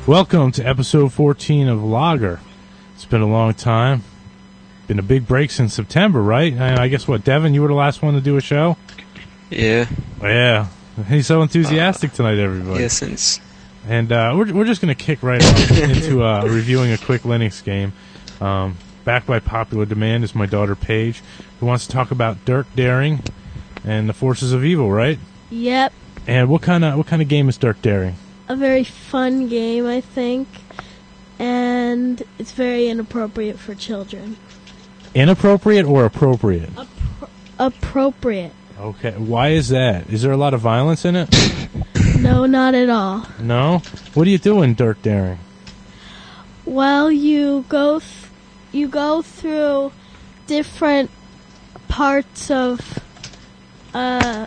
Welcome to episode 14 of Logger. It's been a long time. Been a big break since September, right? I guess what, Devin, you were the last one to do a show? Yeah. Yeah. He's so enthusiastic tonight, everybody. Yeah, since... And we're just going to kick right off into reviewing a quick Linux game. Backed by popular demand is my daughter Paige, who wants to talk about Dirk Daring and the Forces of Evil, right? Yep. And what kind of game is Dirk Daring? A very fun game, I think, and it's very inappropriate for children. Inappropriate or appropriate? Appropriate. Okay, why is that? Is there a lot of violence in it? No, not at all. No? What do you do in Dirk Daring? Well, you go through different parts of a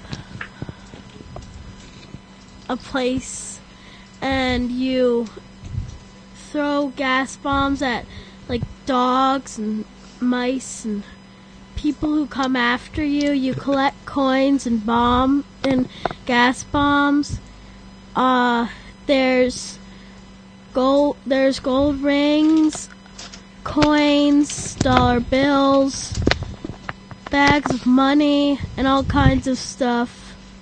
place, and you throw gas bombs at like dogs and mice and people who come after you. You collect coins and gas bombs. There's gold rings, coins, dollar bills, bags of money, and all kinds of stuff.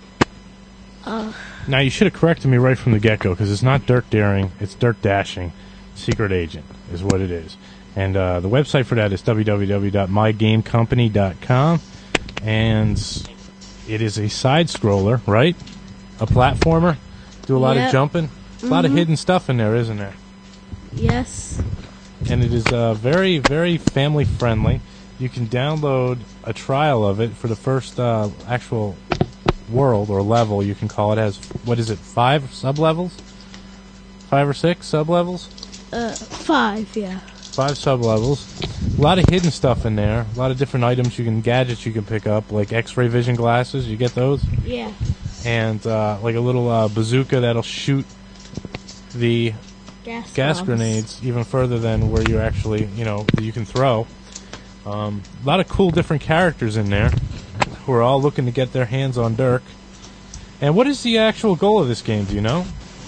Now, you should have corrected me right from the get-go, because it's not Dirk Daring, it's Dirk Dashing. Secret Agent is what it is. And the website for that is www.mygamecompany.com. And it is a side-scroller, right? A platformer. Do a lot of jumping. A lot of hidden stuff in there, isn't there? Yes. And it is very, very family-friendly. You can download a trial of it for the first actual world or level, you can call it. It has, 5 sub-levels? 5 or 6 sub-levels? 5, yeah. 5 sub-levels. A lot of hidden stuff in there. A lot of different items gadgets you can pick up, like X-ray vision glasses. You get those? Yeah. And like a little bazooka that'll shoot the gas grenades even further than where you actually, you can throw. A lot of cool different characters in there who are all looking to get their hands on Dirk. And what is the actual goal of this game, do you know?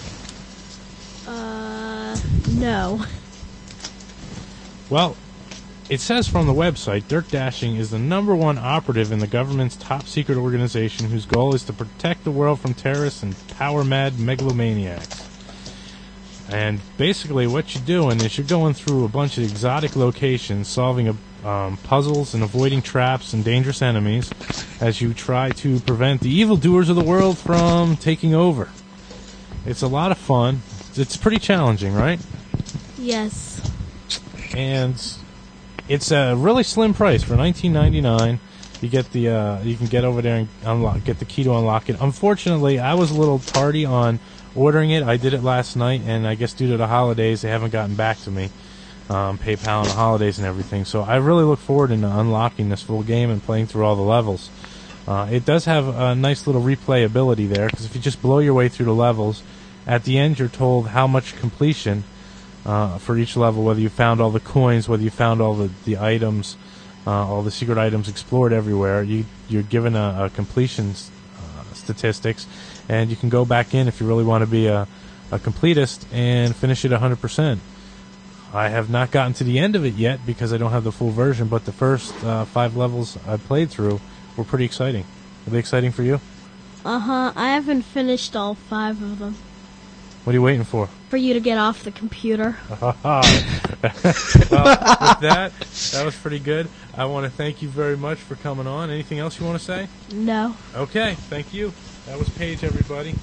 No. Well, it says from the website, Dirk Dashing is the #1 operative in the government's top-secret organization whose goal is to protect the world from terrorists and power-mad megalomaniacs. And basically what you're doing is you're going through a bunch of exotic locations, solving puzzles and avoiding traps and dangerous enemies as you try to prevent the evildoers of the world from taking over. It's a lot of fun. It's pretty challenging, right? Yes. And it's a really slim price for $19.99. You get you can get over there and get the key to unlock it. Unfortunately, I was a little tardy on ordering it. I did it last night, and I guess due to the holidays, they haven't gotten back to me. PayPal and the holidays and everything. So I really look forward to unlocking this full game and playing through all the levels. It does have a nice little replayability there, because if you just blow your way through the levels, at the end you're told how much completion for each level, whether you found all the coins, whether you found all the items, all the secret items explored everywhere. You're given a completion statistics, and you can go back in if you really want to be a completist and finish it 100%. I have not gotten to the end of it yet because I don't have the full version, but the first 5 levels I played through were pretty exciting. Are they exciting for you? I haven't finished all 5 of them. What are you waiting for? For you to get off the computer. Well, with that was pretty good. I want to thank you very much for coming on. Anything else you want to say? No. Okay, thank you. That was Paige, everybody.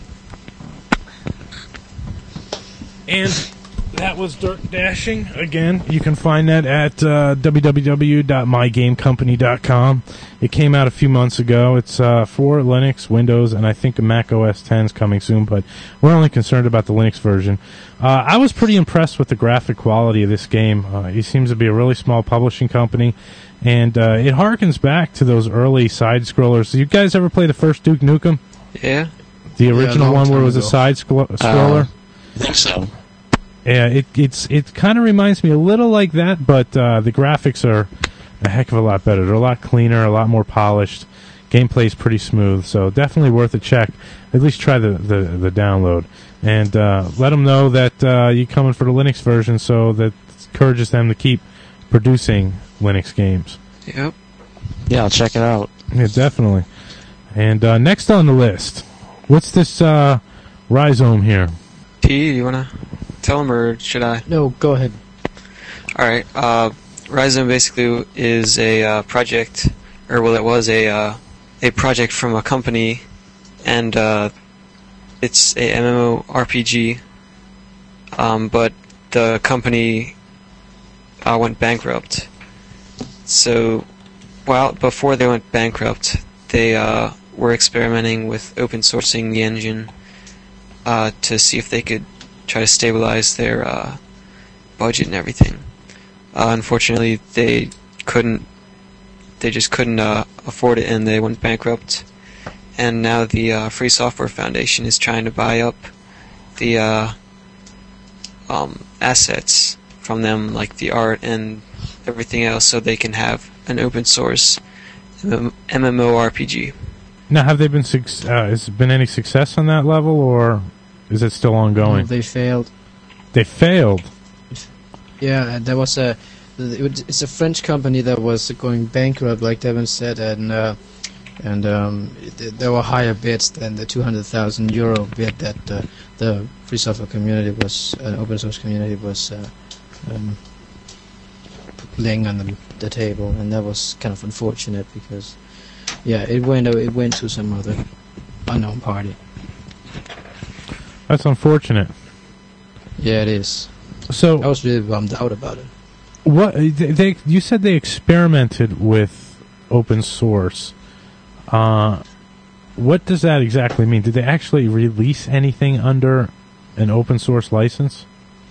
And that was Dirk Dashing. Again, you can find that at www.mygamecompany.com. It came out a few months ago. It's for Linux, Windows, and I think Mac OS X is coming soon, but we're only concerned about the Linux version. I was pretty impressed with the graphic quality of this game. It seems to be a really small publishing company, and it harkens back to those early side-scrollers. You guys ever play the first Duke Nukem? Yeah. The original one where it was a side-scroller? I think so. Yeah, it kind of reminds me a little like that, but the graphics are a heck of a lot better. They're a lot cleaner, a lot more polished. Gameplay's pretty smooth, so definitely worth a check. At least try the download. And let them know that you're coming for the Linux version, so that encourages them to keep producing Linux games. Yep. Yeah, I'll check it out. Yeah, definitely. And next on the list, what's this Rhizome here? P, you want to tell him, or should I? No, go ahead. Alright, Rhizome basically is a project, or well, it was a project from a company, and it's a MMORPG, but the company went bankrupt. So, before they went bankrupt, they were experimenting with open sourcing the engine to see if they could try to stabilize their budget and everything. Unfortunately, they just couldn't afford it, and they went bankrupt. And now the Free Software Foundation is trying to buy up the assets from them, like the art and everything else, so they can have an open source MMORPG. Now, have they been has there been any success on that level, or is it still ongoing? No, they failed. They failed. Yeah, there was it's a French company that was going bankrupt, like Devin said, and there were higher bids than the €200,000 bid that the free software community was, open source community was laying on the table, and that was kind of unfortunate because, yeah, it went to some other unknown party. That's unfortunate. Yeah, it is. So I was really bummed out about it. what you said they experimented with open source. What does that exactly mean? Did they actually release anything under an open source license?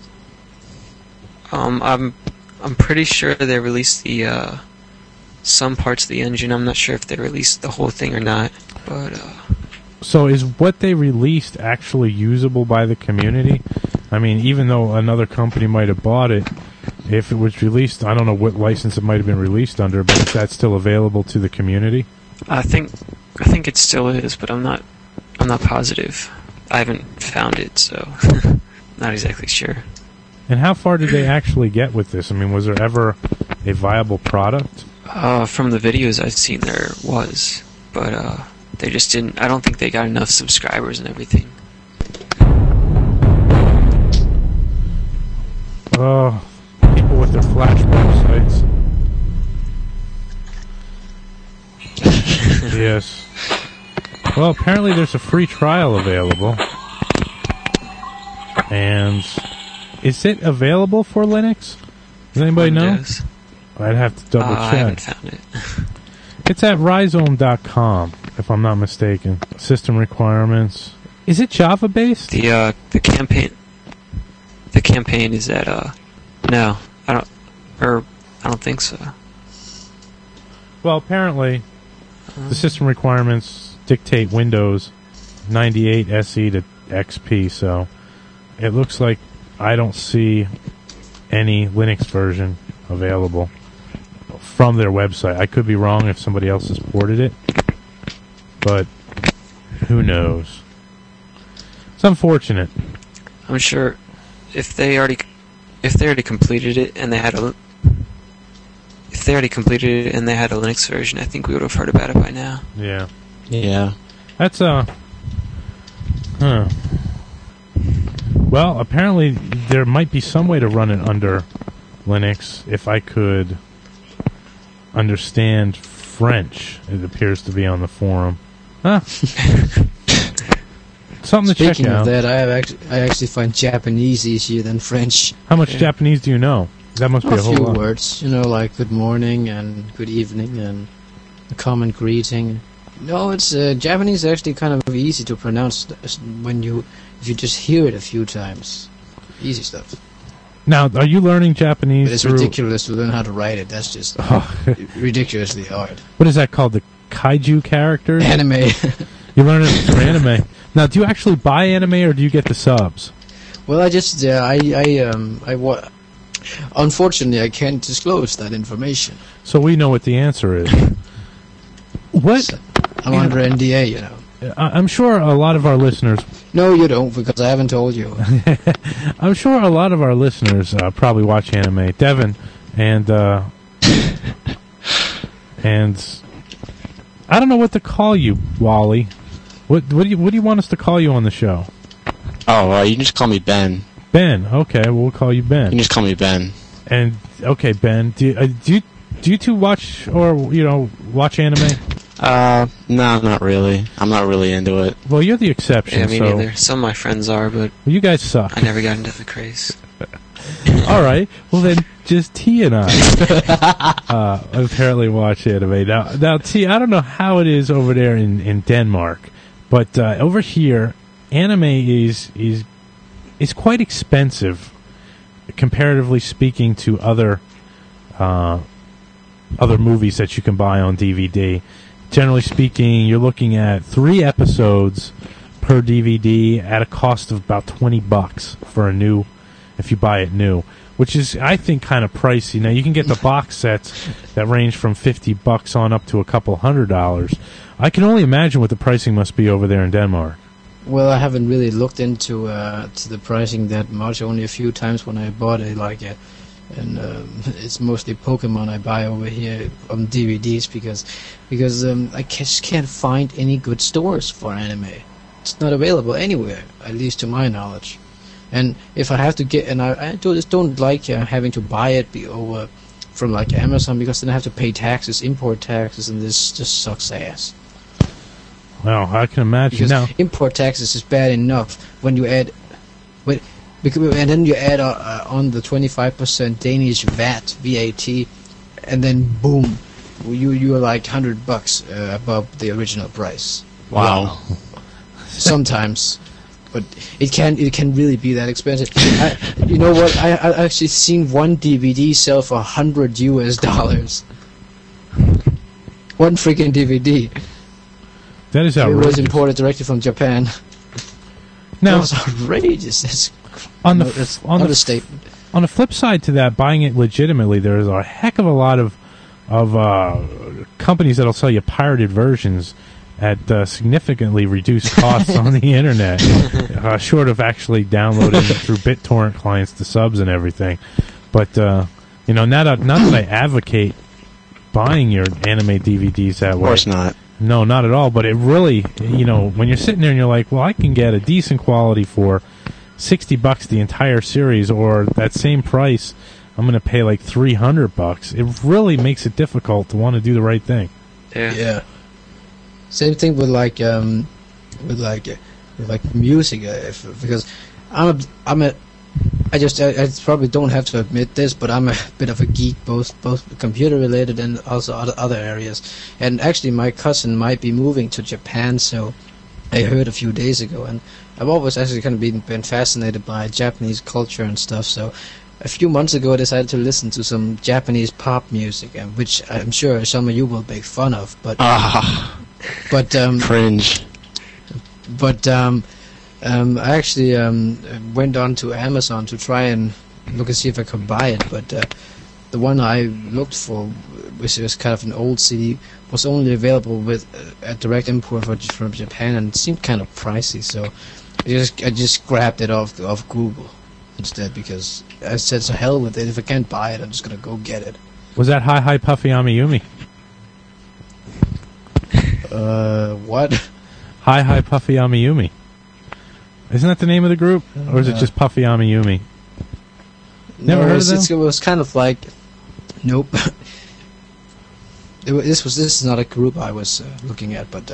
I'm pretty sure they released the some parts of the engine. I'm not sure if they released the whole thing or not, but So is what they released actually usable by the community? I mean, even though another company might have bought it, if it was released, I don't know what license it might have been released under, but is that still available to the community? I think it still is, but I'm not positive. I haven't found it, so not exactly sure. And how far did they actually get with this? I mean, was there ever a viable product? From the videos I've seen, there was, but they just didn't. I don't think they got enough subscribers and everything. Oh, people with their Flash websites. Yes. Well, apparently there's a free trial available. And is it available for Linux? Does anybody know? Windows. I'd have to double I haven't check. found it. It's at rhizome.com, if I'm not mistaken. System requirements. Is it Java based? The campaign. The campaign is at no, I don't think so. Well, apparently the system requirements dictate Windows 98 SE to XP, so it looks like I don't see any Linux version available from their website. I could be wrong if somebody else has ported it, but who knows? It's unfortunate. I'm sure if they already completed it and they had a Linux version, I think we would have heard about it by now. Yeah. Yeah. That's Well, apparently there might be some way to run it under Linux if I could understand French. It appears to be on the forum. Huh. Something to check Speaking out. of that, I actually find Japanese easier than French. How much Japanese do you know? That must be a whole few lot. words, like good morning and good evening and a common greeting. No, it's Japanese is actually kind of easy to pronounce if you just hear it a few times. Easy stuff. Now, are you learning Japanese But it's through... ridiculous to learn how to write it. That's just ridiculously hard. What is that called? The kaiju characters? Anime. You learn it through anime. Now, do you actually buy anime or do you get the subs? Well, unfortunately, I can't disclose that information. So we know what the answer is. What I'm under NDA, you know. I'm sure a lot of our listeners. No, you don't, because I haven't told you. I'm sure a lot of our listeners probably watch anime. Devin and and I don't know what to call you, Wally. What do you want us to call you on the show? Oh, you can just call me Ben. Ben. Okay, we'll call you Ben. You can just call me Ben. And okay, Ben, do you two watch watch anime? No, not really. I'm not really into it. Well, you're the exception. Yeah, me neither. Some of my friends are, but you guys suck. I never got into the craze. All right. Well, then just T and I apparently watch anime. Now, T, I don't know how it is over there in Denmark, but over here, anime is quite expensive, comparatively speaking to other movies that you can buy on DVD. Generally speaking, you're looking at 3 episodes per DVD at a cost of about $20 for if you buy it new, which is, I think, kind of pricey. Now, you can get the box sets that range from $50 on up to a couple $100. I can only imagine what the pricing must be over there in Denmark. Well, I haven't really looked into to the pricing that much. Only a few times when I bought and it's mostly Pokemon I buy over here on DVDs because I just can't find any good stores for anime. It's not available anywhere, at least to my knowledge. And if I have to get, and I just don't like having to buy it over from like Amazon, because then I have to pay taxes, import taxes, and this just sucks ass. Well, I can imagine. Because now, import taxes is bad enough when you add, and then you add on the 25% Danish VAT, and then boom, you are like $100 above the original price. Wow. Sometimes, but it can really be that expensive. You know what? I actually seen one DVD sell for $100. One freaking DVD. that is outrageous. It was imported directly from Japan. Now, That was outrageous. That's on the understatement. On the flip side to that, buying it legitimately, there's a heck of a lot of companies that'll sell you pirated versions at significantly reduced costs on the internet, short of actually downloading through BitTorrent clients the subs and everything. But not that I advocate buying your anime DVDs that way. Of course not. No, not at all. But it really, when you're sitting there and you're like, well, I can get a decent quality for $60 the entire series, or that same price, I'm going to pay like $300. It really makes it difficult to want to do the right thing. Yeah. Same thing with like music, because I probably don't have to admit this, but I'm a bit of a geek, both computer related and also other areas. And actually, my cousin might be moving to Japan, so I heard a few days ago, and I've always actually kind of been fascinated by Japanese culture and stuff. So a few months ago, I decided to listen to some Japanese pop music, which I'm sure some of you will make fun of, but cringe. But I actually went on to Amazon to try and look and see if I could buy it, but the one I looked for, which was kind of an old CD, was only available with a direct import from Japan, and it seemed kind of pricey, so I just grabbed it off Google instead, because I said, so hell with it, if I can't buy it, I'm just going to go get it. Was that Hi Hi Puffy Amiyumi? What? Hi Hi Puffy Amiyumi. Isn't that the name of the group? Or is it just Puffy Amiyumi? Never heard of them? It was kind of like, nope. This is not a group I was looking at, but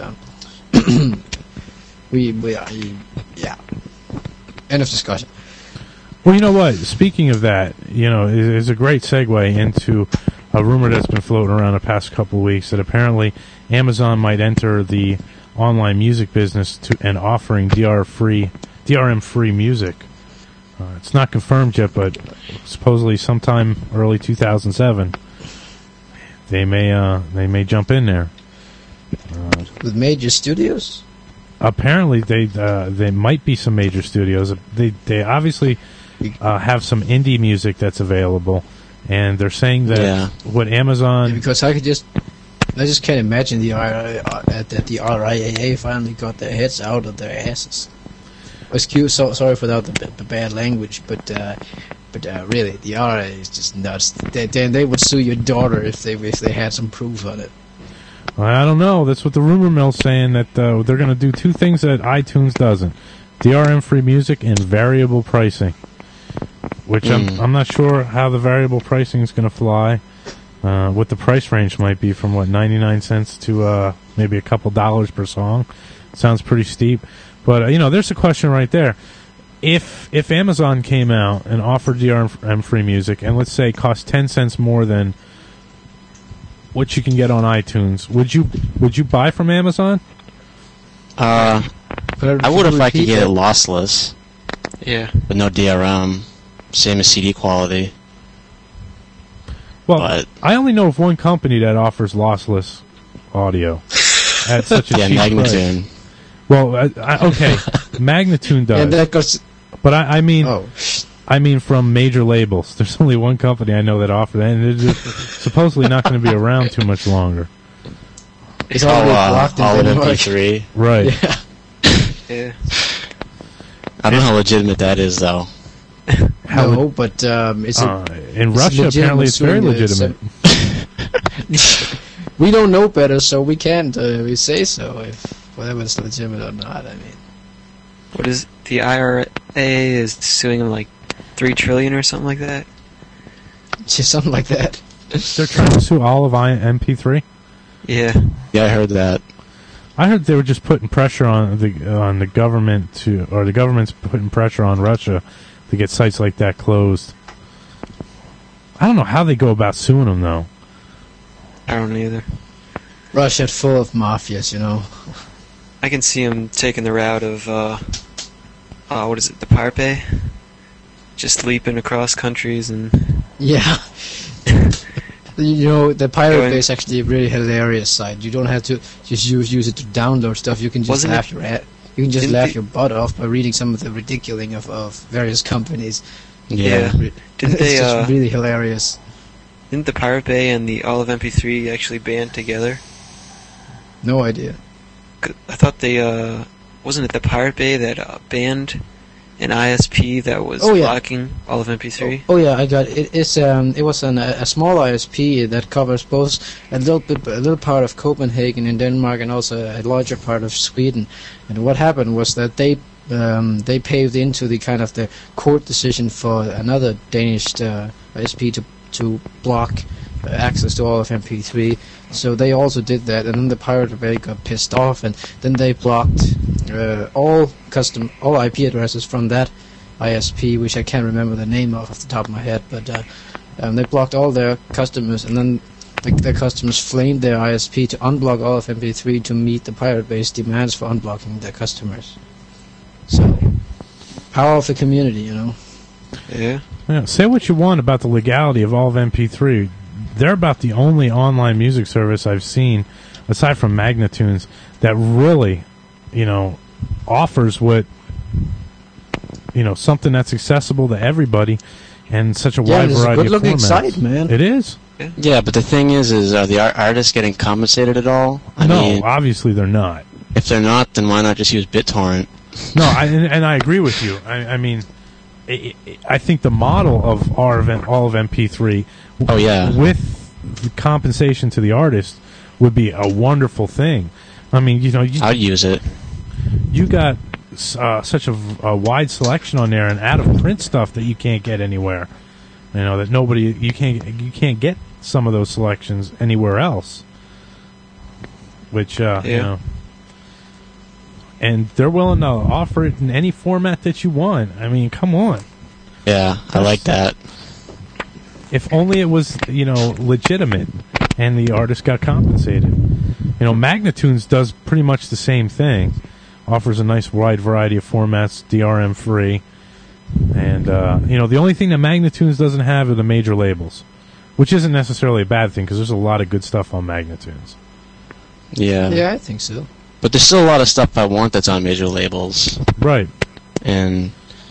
yeah. End of discussion. Well, you know what? Speaking of that, is a great segue into a rumor that's been floating around the past couple of weeks that apparently Amazon might enter the online music business and offering DRM-free music. It's not confirmed yet, but supposedly sometime early 2007, they may jump in there. With major studios? Apparently, they might be some major studios. They obviously have some indie music that's available, and they're saying that what Amazon... Yeah, because I could just... I just can't imagine that the RIAA finally got their heads out of their asses. Sorry for the bad language, but really, the RIAA is just nuts. They would sue your daughter if they had some proof on it. I don't know. That's what the rumor mill's saying, that they're going to do two things that iTunes doesn't: DRM-free music and variable pricing. Which I'm not sure how the variable pricing is going to fly. What the price range might be from 99 cents to maybe a couple dollars per song. Sounds pretty steep, but there's a question right there. If Amazon came out and offered DRM-free music, and let's say cost 10 cents more than what you can get on iTunes, would you buy from Amazon? I would if I could get it lossless. Yeah. But no DRM. Same as CD quality. Well, but I only know of one company that offers lossless audio at such a cheap Magnatune. price. Well, okay, Magnatune does. And that goes. But I mean from major labels. There's only one company I know that offers that, and it's supposedly not going to be around too much longer. It's already blocked in all of Denmark. MP3. Right. Yeah. I don't know how legitimate that is, though. But it's in Russia, apparently it's very legitimate. We don't know better, so we can't we say so if whether it's legitimate or not. I mean, What is the IRA is suing them like $3 trillion or something like that? just something like that. They're trying to sue all of MP3. Yeah. Yeah, I heard that. I heard they were just putting pressure on the government the government's putting pressure on Russia to get sites like that closed. I don't know how they go about suing them, though. I don't know either. Russia's full of mafias, I can see them taking the route of, what is it, the Pirate Bay? Just leaping across countries and... Yeah. The Pirate Bay is actually a really hilarious site. You don't have to just use it to download stuff. You can just laugh your butt off by reading some of the ridiculing of various companies. Yeah. Didn't it's just really hilarious. Didn't the Pirate Bay and the All of MP3 actually band together? No idea. I thought they, wasn't it the Pirate Bay that banned an ISP that was blocking All of MP3? Oh yeah, I got it. It was a small ISP that covers both a little part of Copenhagen in Denmark and also a larger part of Sweden. And what happened was that they paved into the kind of the court decision for another Danish ISP to block access to all of MP3. So they also did that, and then the Pirate Bay got pissed off, and then they blocked all IP addresses from that ISP, which I can't remember the name of off the top of my head, but they blocked all their customers, and then their customers flamed their ISP to unblock all of MP3 to meet the Pirate Bay's demands for unblocking their customers. So, power of the community, Yeah. Yeah, say what you want about the legality of all of MP3. They're about the only online music service I've seen, aside from Magnatunes, that really, offers what, something that's accessible to everybody and such a wide variety of formats. Yeah, it's a good-looking site, man. It is. Yeah, but the thing is are the artists getting compensated at all? I mean, obviously they're not. If they're not, then why not just use BitTorrent? No, and I agree with you. I mean, I think the model of all of MP3, with the compensation to the artist, would be a wonderful thing. I mean, I'd use it. You got such a wide selection on there, and out of print stuff that you can't get anywhere. That you can't get some of those selections anywhere else. Which and they're willing to offer it in any format that you want. I mean, come on. Yeah, I like that. If only it was, legitimate and the artist got compensated. Magnatunes does pretty much the same thing. Offers a nice wide variety of formats, DRM free. And, the only thing that Magnatunes doesn't have are the major labels. Which isn't necessarily a bad thing, because there's a lot of good stuff on Magnatunes. Yeah. Yeah, I think so. But there's still a lot of stuff I want that's on major labels. Right. And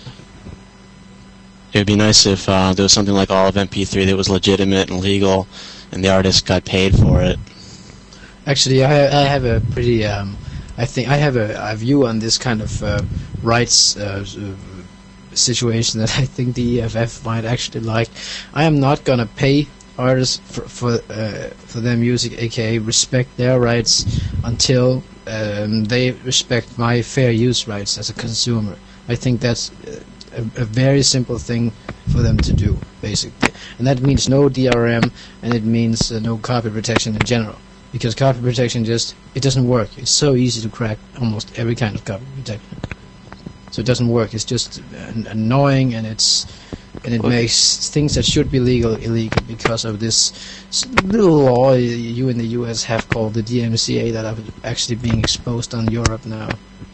it would be nice if there was something like all of MP3 that was legitimate and legal, and the artist got paid for it. Actually, I have a pretty. I think I have a view on this kind of rights situation that I think the EFF might actually like. I am not gonna pay artists for their music, aka respect their rights, until they respect my fair use rights as a consumer. I think that's a very simple thing for them to do, basically, and that means no DRM, and it means no copy protection in general. Because copy protection it doesn't work. It's so easy to crack almost every kind of copy protection. So it doesn't work. It's just annoying, and it makes things that should be legal illegal because of this little law you in the US have called the DMCA that are actually being exposed on Europe now.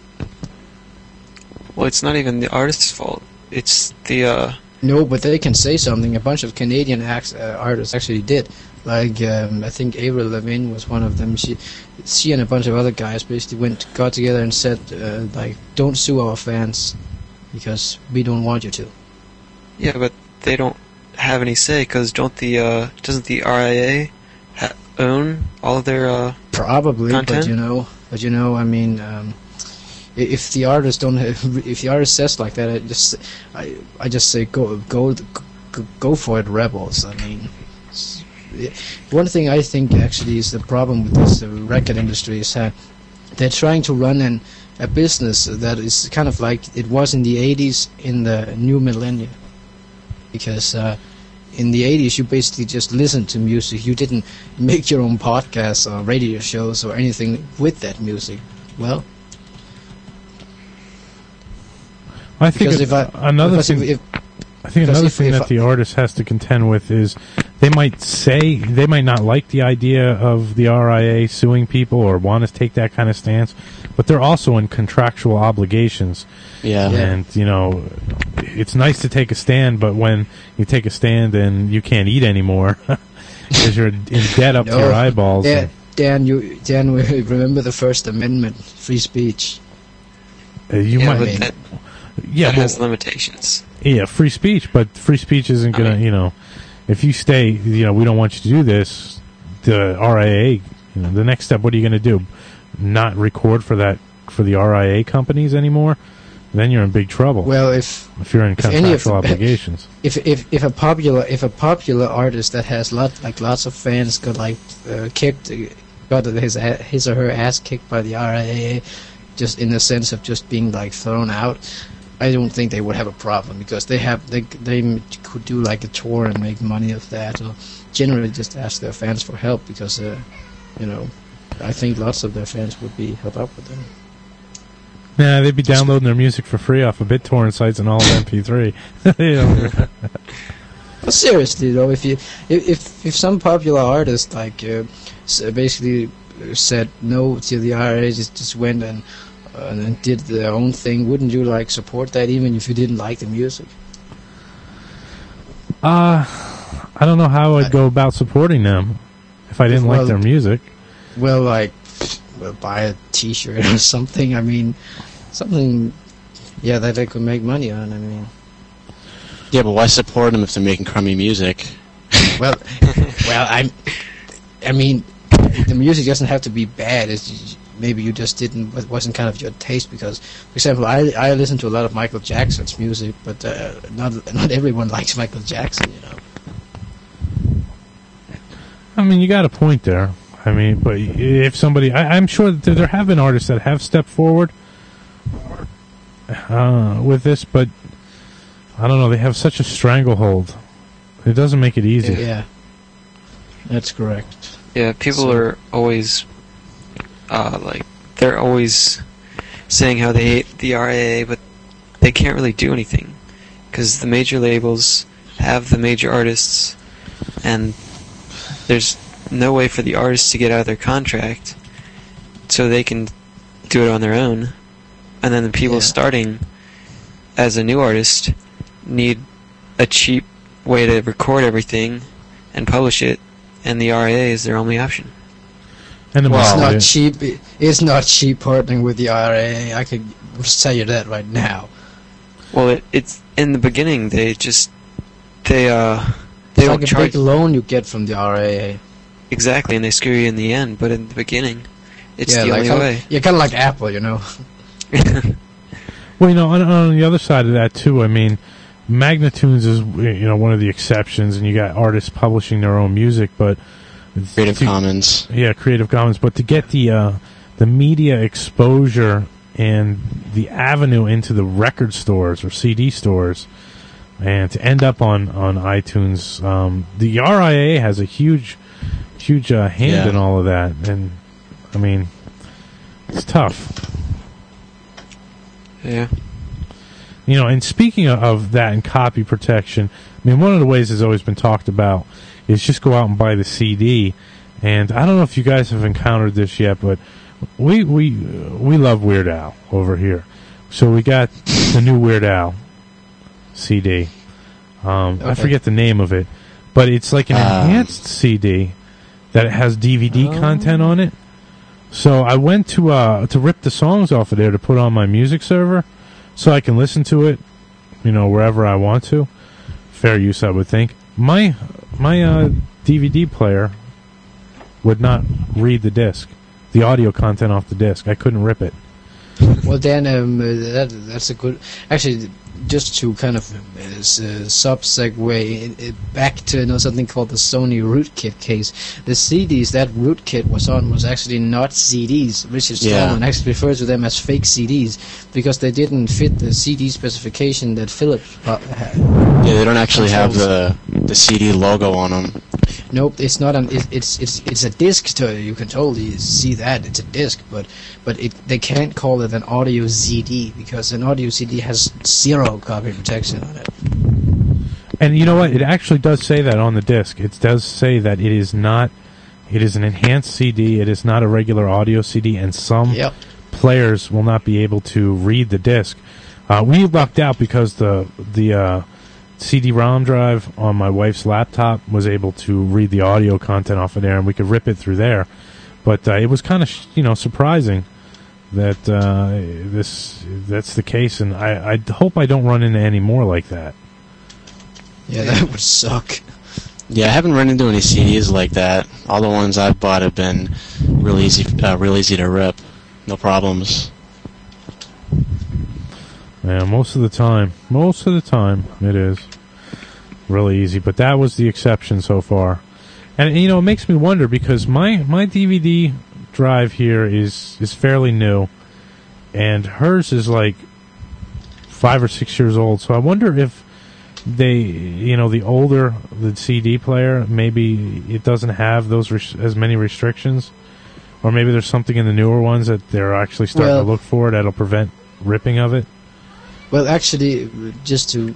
Well, it's not even the artist's fault. It's the No, but they can say something. A bunch of Canadian artists actually did. Like, I think Avril Lavigne was one of them. She and a bunch of other guys basically got together and said, like, don't sue our fans because we don't want you to. Yeah, but they don't have any say because doesn't the RIA own all of their probably content? but you know, I mean, if the artist if the artist says like that, I just say go for it, rebels. I mean. One thing I think actually is the problem with this record industry is that they're trying to run a business that is kind of like it was in the 80s in the new millennium. Because in the 80s you basically just listened to music. You didn't make your own podcasts or radio shows or anything with that music. Well, I think another thing that the artist has to contend with is they might not like the idea of the RIA suing people or want to take that kind of stance, but they're also in contractual obligations. Yeah. And, it's nice to take a stand, but when you take a stand and you can't eat anymore because you're in debt up to your eyeballs. Dan, remember the First Amendment, free speech. That has limitations. Yeah, free speech, but free speech isn't going to, if you stay, we don't want you to do this, the RIA, the next step, what are you going to do? Not record for the RIA companies anymore? Then you're in big trouble. Well, if you're in contractual obligations. If a popular artist that has lots of fans got his or her ass kicked by the RIA, just in the sense of just being thrown out, I don't think they would have a problem because they could do a tour and make money of that, or generally just ask their fans for help because I think lots of their fans would help out with them. Yeah, they'd be downloading their music for free off of BitTorrent sites and all of MP3. But seriously though, if some popular artist basically said no to the RIA, just went and did their own thing, wouldn't you support that even if you didn't like the music? I don't know how I'd go about supporting them if I didn't like their music. Well, buy a T-shirt or something. I mean, something, that they could make money on. I mean, yeah, but why support them if they're making crummy music? Well, I mean, the music doesn't have to be bad. Maybe you just wasn't kind of your taste because, for example, I listen to a lot of Michael Jackson's music, but not everyone likes Michael Jackson, I mean, you got a point there. I mean, but if somebody, I'm sure that there have been artists that have stepped forward with this, but I don't know, they have such a stranglehold. It doesn't make it easy. Yeah, that's correct. Yeah, people are always they're always saying how they hate the RIA, but they can't really do anything because the major labels have the major artists, and there's no way for the artists to get out of their contract, so they can do it on their own. And then the people starting as a new artist need a cheap way to record everything and publish it, and the RIA is their only option. And it's not cheap. It's not cheap partnering with the RIA. I could tell you that right now. Well, it's in the beginning. They it's like a big loan you get from the RIA. Exactly, and they screw you in the end, but in the beginning, it's the like only way. You're kind of like Apple, you know. Well, on the other side of that too, I mean, Magnatunes is one of the exceptions, and you got artists publishing their own music, but Creative Commons. Yeah, Creative Commons. But to get the media exposure and the avenue into the record stores or CD stores, and to end up on iTunes, the RIA has a huge hand in all of that, and I mean, it's tough. Yeah. And speaking of that and copy protection, I mean, one of the ways that's always been talked about is just go out and buy the CD. And I don't know if you guys have encountered this yet, but we love Weird Al over here. So we got the new Weird Al CD. I forget the name of it, but it's like an enhanced CD that has DVD content on it. So I went to rip the songs off of there to put on my music server, so I can listen to it, wherever I want to. Fair use, I would think. My DVD player would not read the disc, the audio content off the disc. I couldn't rip it. Well, then that's a good. Actually, just to kind of sub-segue back to something called the Sony Rootkit case. The CDs that Rootkit was on was actually not CDs. Richard Stallman actually referred to them as fake CDs because they didn't fit the CD specification that Philips had. Yeah, they don't actually have the CD logo on them. Nope, it's not. It's a disc. You can totally see that it's a disc, but they can't call it an audio CD because an audio CD has zero copy protection on it. And you know what? It actually does say that on the disc. It does say that it is not. It is an enhanced CD. It is not a regular audio CD, and some players will not be able to read the disc. We lucked out because the CD-ROM drive on my wife's laptop was able to read the audio content off of there, and we could rip it through there. But it was kind of surprising that that's the case, and I hope I don't run into any more like that. Yeah, that would suck. Yeah, I haven't run into any CDs like that. All the ones I've bought have been real easy to rip, no problems. Yeah, most of the time it is really easy, but that was the exception so far. And it makes me wonder because my DVD drive here is fairly new, and hers is like 5 or 6 years old. So I wonder if the older the CD player, maybe it doesn't have those as many restrictions, or maybe there's something in the newer ones that they're actually starting to look for that'll prevent ripping of it. Well, actually, just to...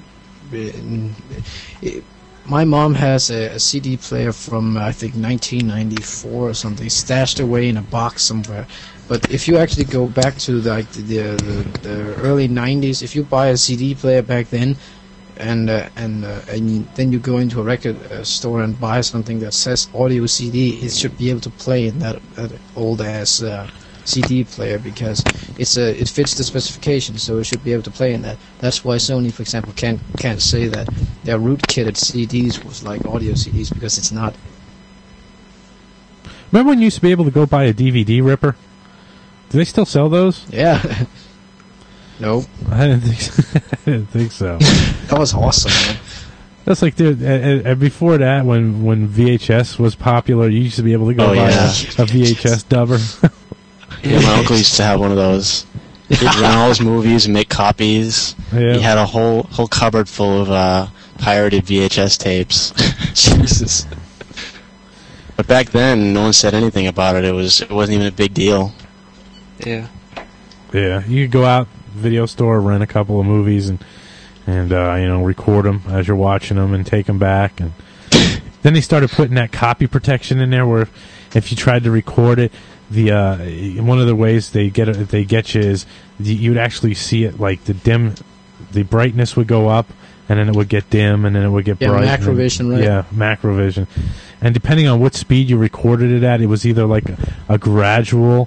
my mom has a CD player from, I think, 1994 or something, stashed away in a box somewhere. But if you actually go back to the early 90s, if you buy a CD player back then, and then you go into a record store and buy something that says audio CD, it should be able to play in that old-ass... CD player because it fits the specification, so it should be able to play in that. That's why Sony, for example, can't say that their rootkitted CDs was like audio CDs because it's not. Remember when you used to be able to go buy a DVD ripper? Do they still sell those? Yeah. Nope. I didn't think so. That was awesome, man. That's like, dude, and before that, when VHS was popular, you used to be able to go buy a VHS dubber. Yeah, my uncle used to have one of those. He'd rent all his movies and make copies. Yeah. He had a whole cupboard full of pirated VHS tapes. Jesus. But back then, no one said anything about it. It wasn't even a big deal. Yeah. Yeah, you could go out, video store, rent a couple of movies, and record them as you're watching them and take them back. And then they started putting that copy protection in there, where if you tried to record it, one of the ways they get you is you would actually see it like the brightness would go up, and then it would get dim, and then it would get bright. Yeah, Macrovision, right? Yeah, Macrovision. And depending on what speed you recorded it at, it was either like a gradual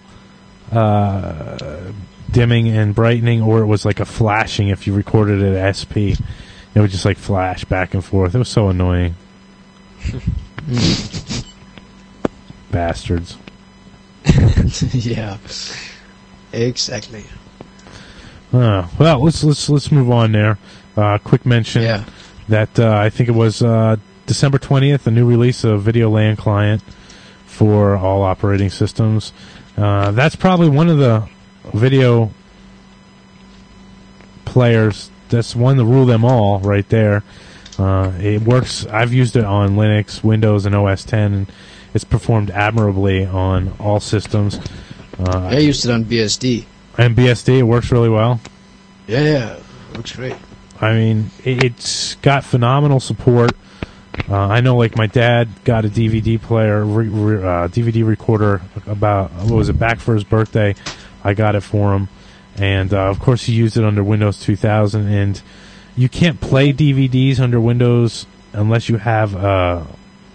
dimming and brightening, or it was like a flashing. If you recorded it at SP, it would just like flash back and forth. It was so annoying. bastards. Yeah, exactly. Well, let's move on there. Quick mention that I think it was December 20th, a new release of Video LAN client for all operating systems. That's probably one of the video players that's one to rule them all right there. It works. I've used it on Linux, Windows, and OS X, and it's performed admirably on all systems. I used it on BSD. And BSD, it works really well. Yeah, works great. I mean, it's got phenomenal support. I know, like, my dad got a DVD player, DVD recorder back for his birthday. I got it for him. And, of course, he used it under Windows 2000. And you can't play DVDs under Windows unless you have a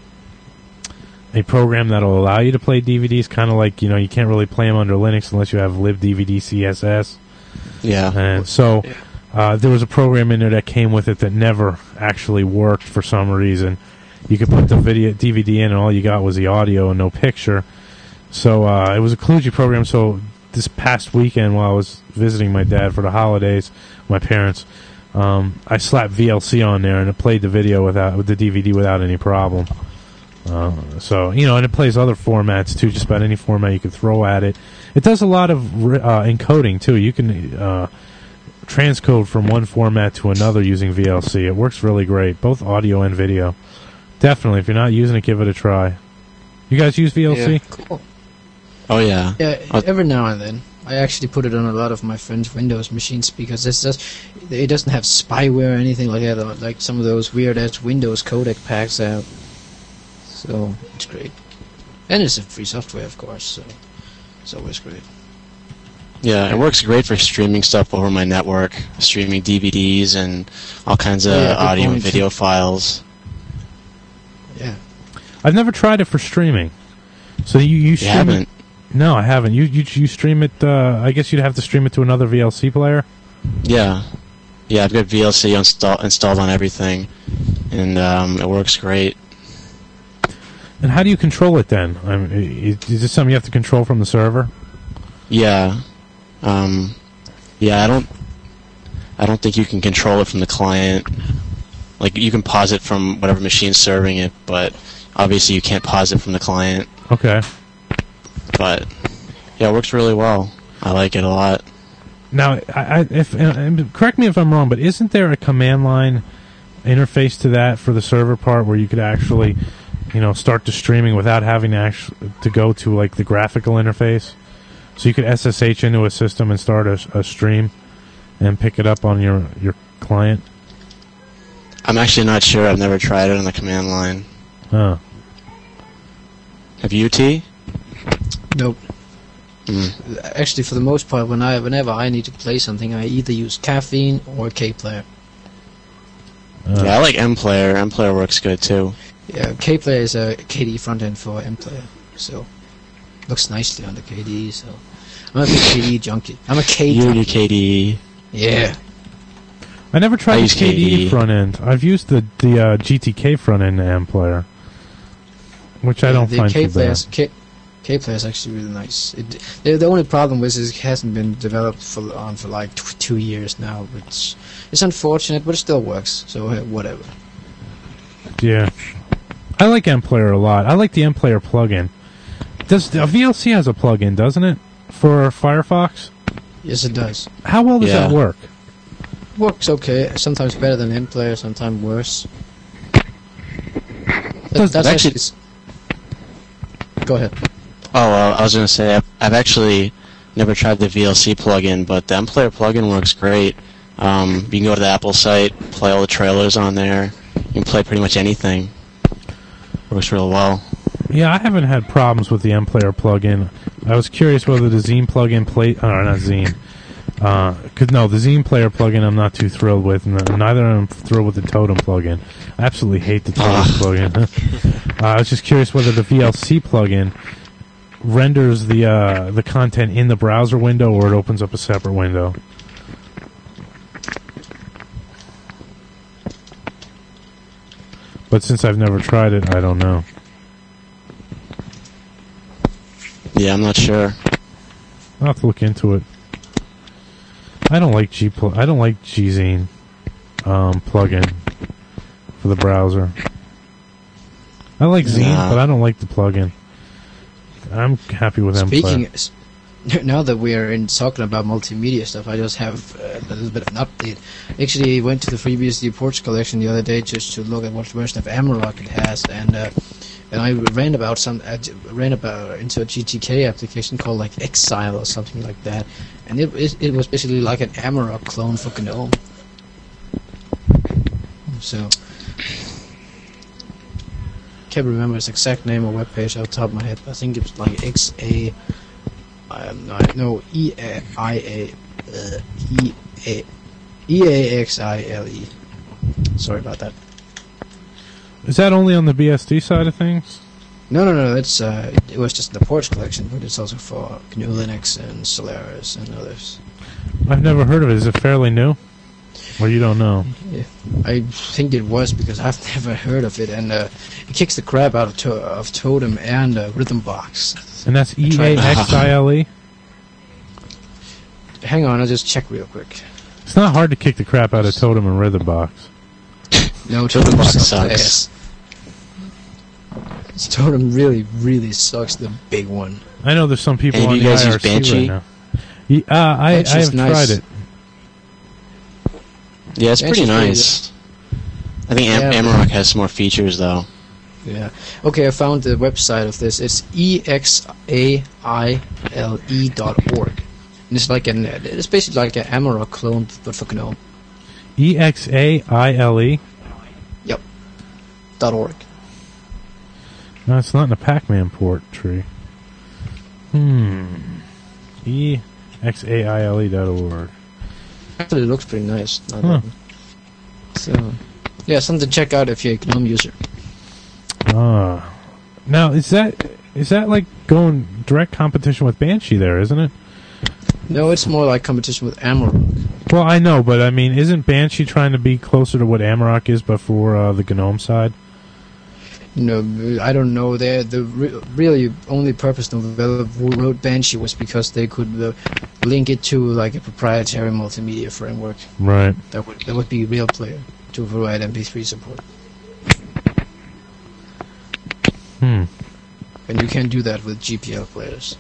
program that'll allow you to play DVDs. Kind of like, you can't really play them under Linux unless you have libdvd CSS. Yeah. And so there was a program in there that came with it that never actually worked for some reason. You could put the DVD in and all you got was the audio and no picture. So it was a kludgy program. So this past weekend while I was visiting my dad for the holidays, my parents, I slapped VLC on there and it played the video with the DVD without any problem. So, and it plays other formats too, just about any format you could throw at it. It does a lot of encoding too. You can transcode from one format to another using VLC. It works really great, both audio and video. Definitely, if you're not using it, give it a try. You guys use VLC? Yeah, cool. Oh, yeah. Yeah, every now and then. I actually put it on a lot of my friends' Windows machines because it doesn't have spyware or anything like that, or like some of those weird-ass Windows codec packs out. So, it's great. And it's a free software, of course, so it's always great. Yeah, it works great for streaming stuff over my network, streaming DVDs and all kinds of audio and video files. Yeah. I've never tried it for streaming. So you stream haven't? It? No, I haven't. You stream it, I guess you'd have to stream it to another VLC player? Yeah. Yeah, I've got VLC installed on everything, and it works great. And how do you control it then? Is this something you have to control from the server? Yeah. Yeah, I don't think you can control it from the client. Like, you can pause it from whatever machine's serving it, but obviously you can't pause it from the client. Okay. But yeah, it works really well. I like it a lot. Now, correct me if I'm wrong, but isn't there a command line interface to that for the server part where you could actually, start the streaming without having to go to like the graphical interface? So you could SSH into a system and start a stream and pick it up on your client? I'm actually not sure. I've never tried it on the command line. Huh. Have you, T? Nope. Actually, for the most part, whenever I need to play something, I either use Caffeine or KPlayer. Yeah, I like MPlayer. MPlayer works good too. Yeah, KPlayer is a KDE front end for MPlayer, so looks nicely on the KDE. So I'm a big KDE junkie. I'm a KDE. You're the KDE. Yeah. I never tried the KDE front end. I've used the GTK front end to MPlayer, which I don't find too bad. KPlayer is actually really nice. The only problem is it hasn't been developed for like 2 years now, which is unfortunate, but it still works. So whatever. Yeah, I like MPlayer a lot. I like the MPlayer plugin. VLC has a plugin, doesn't it, for Firefox? Yes, it does. How well does that work? Works okay. Sometimes better than MPlayer, sometimes worse. That's actually. Go ahead. Oh, I was going to say, I've actually never tried the VLC plugin, but the MPlayer plugin works great. You can go to the Apple site, play all the trailers on there. You can play pretty much anything. Works real well. Yeah, I haven't had problems with the MPlayer plugin. I was curious whether the Zine plugin not Zine. The Zine Player plugin I'm not too thrilled with, and neither am I thrilled with the Totem plugin. I absolutely hate the Totem plugin. I was just curious whether the VLC plugin renders the content in the browser window or it opens up a separate window. But since I've never tried it, I don't know. Yeah, I'm not sure. I'll have to look into it. I don't like Gzine plugin for the browser. I like Zine, but I don't like the plugin. I'm happy with MPlayer. Now that we are talking about multimedia stuff, I just have a little bit of an update. Actually, went to the FreeBSD ports collection the other day just to look at what version of Amarok it has, and I ran about into a GTK application called like Exile or something like that, and it was basically like an Amarok clone for GNOME. So can't remember its exact name or webpage off the top of my head. I think it was like EAXILE. Sorry about that. Is that only on the BSD side of things? No. It's it was just in the ports collection, but it's also for GNU Linux and Solaris and others. I've never heard of it. Is it fairly new? Or you don't know? Yeah, I think it was because I've never heard of it, and it kicks the crap out of Totem and Rhythmbox. And that's EAXILE? Hang on, I'll just check real quick. It's not hard to kick the crap out of Totem and Rhythmbox. No, Totembox sucks. Totem really, really sucks. The big one. I know there's some people on you the guys use IRC Banshee? right now. I have tried it. Yeah, it's pretty nice. I think Amarok has more features, though. Yeah. Okay, I found the website of this. It's exaile.org. And it's basically like an Amarok clone, but for GNOME. EXAILE? Yep. .org. No, it's not in the Pac-Man port tree. EXAILE.org. Actually, it looks pretty nice. So, yeah, something to check out if you're a GNOME user. Now, is that like going direct competition with Banshee there, isn't it? No, it's more like competition with Amarok. Well, I know, but I mean, isn't Banshee trying to be closer to what Amarok is, but for the GNOME side? No, I don't know. The really only purpose Novell wrote Banshee was because they could link it to like a proprietary multimedia framework. Right. That would be Real Player to provide MP3 support. And you can't do that with GPL players.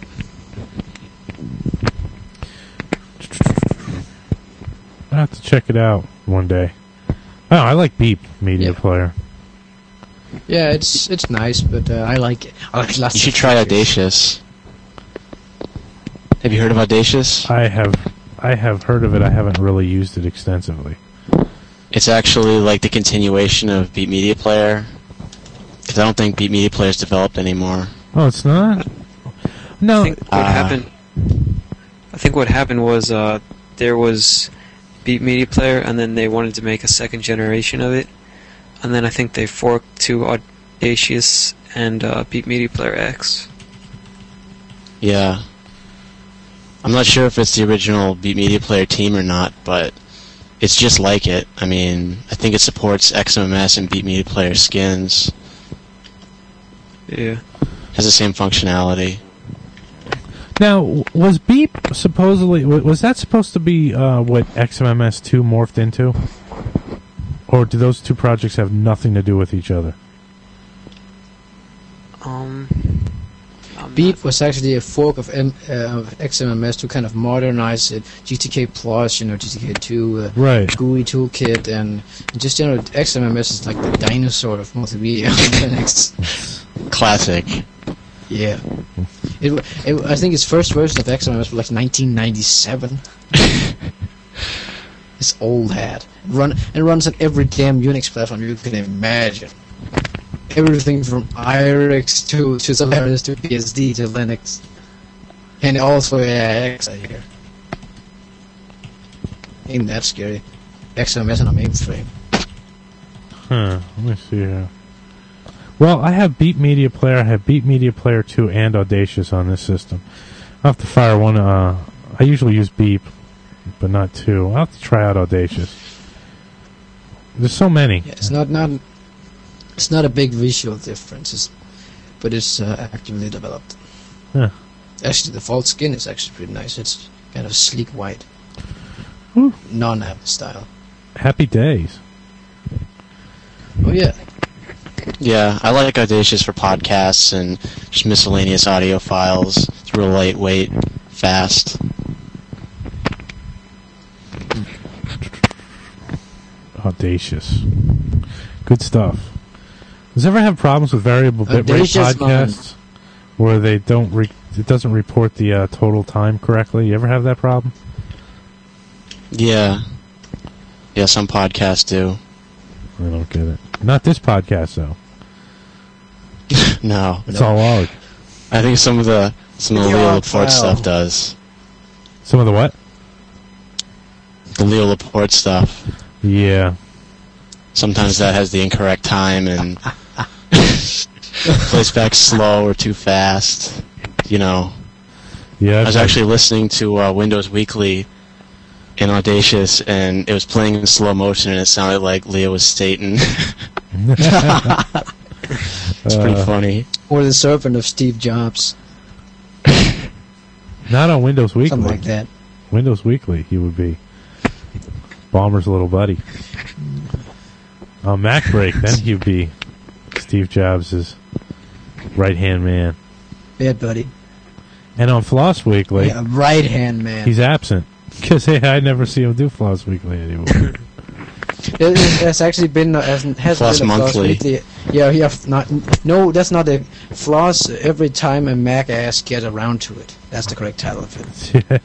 I have to check it out one day. Oh, I like Beep Media Player. Yeah, it's nice, but I like it. I like lots. You should try Audacious. Have you heard of Audacious? I have heard of it. I haven't really used it extensively. It's actually like the continuation of Beat Media Player, because I don't think Beat Media Player is developed anymore. Oh, it's not? No. I think what happened was there was Beat Media Player, and then they wanted to make a second generation of it, and then I think they forked to Audacious and Beat Media Player X. Yeah. I'm not sure if it's the original Beat Media Player team or not, but it's just like it. I mean, I think it supports XMMS and Beat Media Player skins. Yeah. Has the same functionality. Now, was Beep supposedly... Was that supposed to be what XMMS2 morphed into? Or do those two projects have nothing to do with each other? Beep was actually a fork of XMMS to kind of modernize it. GTK Plus, GTK2, right. GUI toolkit, and just XMMS is like the dinosaur of multimedia on Linux. Classic. Yeah. I think its first version of XMMS was like 1997. It's old hat. It runs on every damn Unix platform you can imagine. Everything from IRIX to Solaris to BSD to Linux. And also AIX, I hear. Ain't that scary. XMS on a mainframe. Let me see here. Well, I have Beat Media Player, I have Beat Media Player 2 and Audacious on this system. I'll have to fire one. I usually use Beep, but not 2. I'll have to try out Audacious. There's so many. Yeah, it's not a big visual difference, but it's actively developed. Huh. Actually, the default skin is actually pretty nice. It's kind of sleek white. Non-Apple style. Happy days. Oh, yeah. Yeah, I like Audacious for podcasts and just miscellaneous audio files. It's real lightweight, fast. Audacious. Good stuff. Does it ever have problems with variable bitrate Audacious, podcasts where they don't it doesn't report the total time correctly? You ever have that problem? Yeah. Yeah, some podcasts do. I don't get it. Not this podcast though. No. It's all log. I think some of the Leo Laporte file. stuff does. Some of the what? The Leo Laporte stuff. Yeah. Sometimes that has the incorrect time and plays back slow or too fast. You know. Yeah. I was actually listening to Windows Weekly in Audacious, and it was playing in slow motion, and it sounded like Leo was Satan. It's pretty funny. Or the servant of Steve Jobs. Not on Windows Weekly. Something like that. Windows Weekly, he would be Bomber's little buddy. On Mac Break, then he'd be Steve Jobs' right-hand man. Bad buddy. And on Floss Weekly, Yeah, right-hand man. he's absent. Because I never see him do Floss Weekly anymore. It has actually been hasn't Floss been a Floss Monthly. Weekly. Yeah, no, that's not a Floss. Every time a Mac ass get around to it, that's the correct title of it.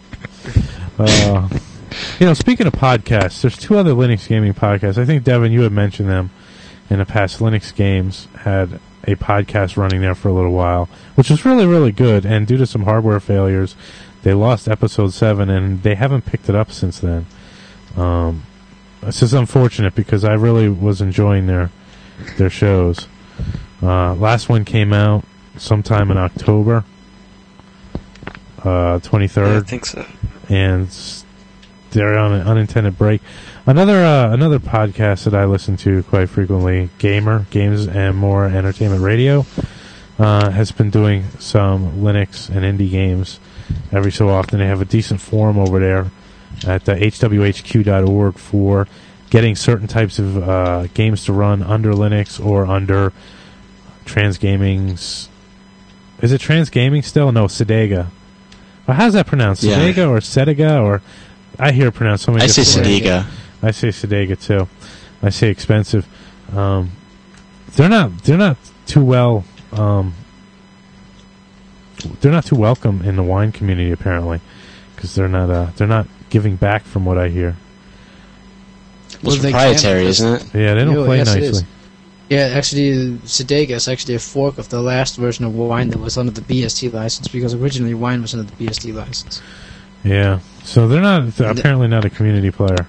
Speaking of podcasts, there's two other Linux gaming podcasts. I think, Devin, you had mentioned them in the past. Linux Games had a podcast running there for a little while, which was really, really good. And due to some hardware failures, they lost episode 7, and they haven't picked it up since then. This is unfortunate because I really was enjoying their shows. Last one came out sometime in October 23rd. Yeah, I think so. And they're on an unintended break. Another podcast that I listen to quite frequently, Games and More Entertainment Radio, has been doing some Linux and indie games every so often. They have a decent forum over there at hwhq.org for getting certain types of games to run under Linux or under Transgaming's... Is it Transgaming still? No, Sedega. Well, how's that pronounced? Yeah. Sedega or Sedega? Or I hear it pronounced so many I say different ways. Sedega. I say Sedega too. I say expensive. They're not too well. They're not too welcome in the wine community apparently, because they're not giving back from what I hear. Well, It's they proprietary, can't- isn't it? Yeah, they don't No, play yes, it nicely. is. Yeah, actually, Sedega is actually a fork of the last version of Wine that was under the BST license, because originally Wine was under the BST license. Yeah, so they're apparently not a community player.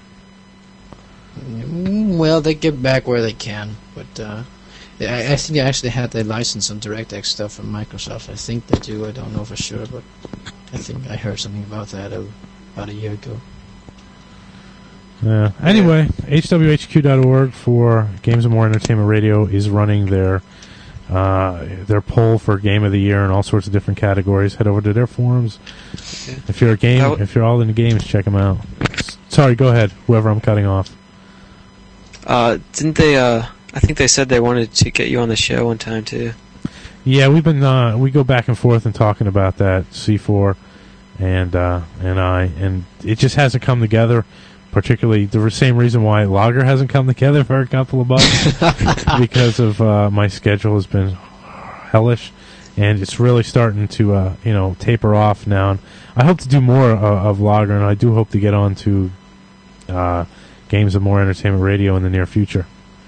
Well, they get back where they can, but I think they actually had their license on DirectX stuff from Microsoft. I think they do. I don't know for sure, but I think I heard something about that about a year ago. Yeah. Anyway, hwhq.org for Games and More Entertainment Radio is running their poll for Game of the Year and all sorts of different categories. Head over to their forums. If you're if you're all into games, check them out. Sorry, go ahead. Whoever I'm cutting off. Didn't they? I think they said they wanted to get you on the show one time too. Yeah, we've been we go back and forth and talking about that C4 and it just hasn't come together. Particularly the same reason why Lager hasn't come together for a couple of months because of my schedule has been hellish, and it's really starting to taper off now. And I hope to do more of Lager, and I do hope to get on to Games and More Entertainment Radio in the near future.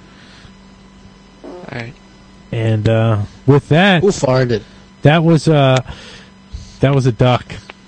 All right. And with that, Who farted? that was a duck.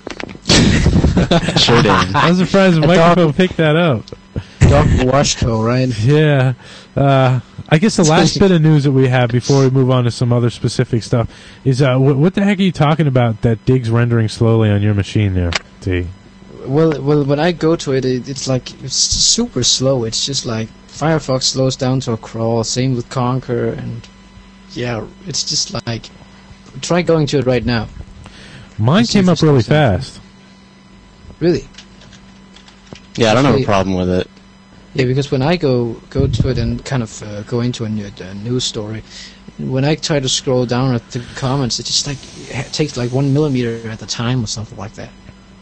Sure did. I was surprised the microphone picked that up. Doc Washko, right? Yeah. I guess the last bit of news that we have before we move on to some other specific stuff is what the heck are you talking about that Dig's rendering slowly on your machine there, D? Well, when I go to it, it's super slow. It's just like Firefox slows down to a crawl. Same with Conquer, and yeah, it's just like try going to it right now. Mine Let's see came if up it's really something. fast. Really? Yeah, I don't have a Actually- problem with it. Yeah, because when I go to it and kind of go into a news story, when I try to scroll down at the comments, it just like it takes like 1 millimeter at a time or something like that.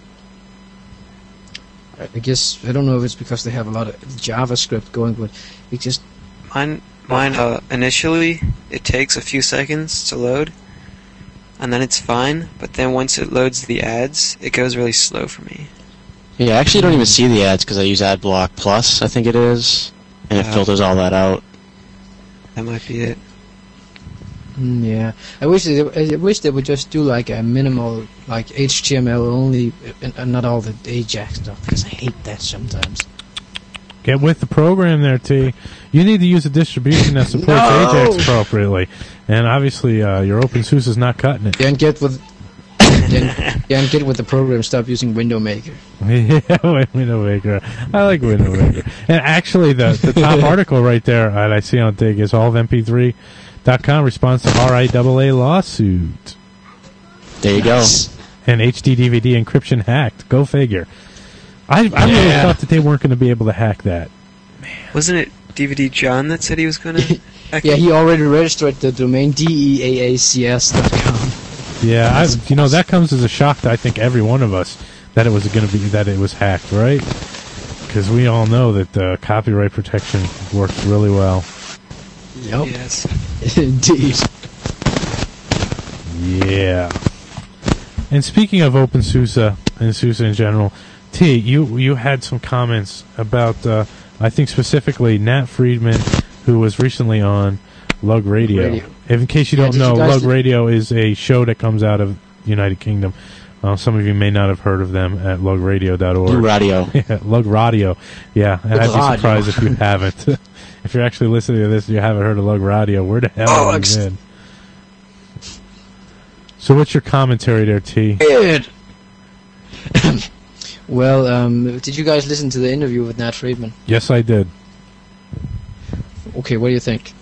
I guess I don't know if it's because they have a lot of JavaScript going, but it just Mine, initially, it takes a few seconds to load, and then it's fine, but then once it loads the ads, it goes really slow for me. Yeah, I actually don't even see the ads because I use AdBlock Plus, I think it is, and it filters all that out. That might be it. yeah. I wish they would just do like a minimal like HTML only, and not all the Ajax stuff because I hate that sometimes. Get with the program there, T. You need to use a distribution that supports No! Ajax appropriately. And obviously, your OpenSUSE is not cutting it. Yeah, and get with the program. Stop using Window Maker. Yeah, Window Maker. I like Window Maker. And actually, the top article right there that I see on Dig is allofmp3.com responds to RIAA lawsuit. There you go. And HD DVD encryption hacked. Go figure. I really thought that they weren't going to be able to hack that. Wasn't it DVD John that said he was going to? Yeah, he already registered the domain deaacs.com. Yeah, that comes as a shock to I think every one of us that it was hacked, right? Because we all know that copyright protection works really well. Yep. Yes. Indeed. Yeah. And speaking of OpenSUSE and SUSE in general, T, you had some comments about I think specifically Nat Friedman, who was recently on Lug Radio. In case you don't know, Lug Radio is a show that comes out of the United Kingdom. Some of you may not have heard of them at lugradio.org. Blue Radio. Yeah, Lug Radio. Yeah, and I'd be surprised if you haven't. If you're actually listening to this and you haven't heard of Lug Radio, where the hell are you in? So what's your commentary there, T? Well, did you guys listen to the interview with Nat Friedman? Yes, I did. Okay, what do you think?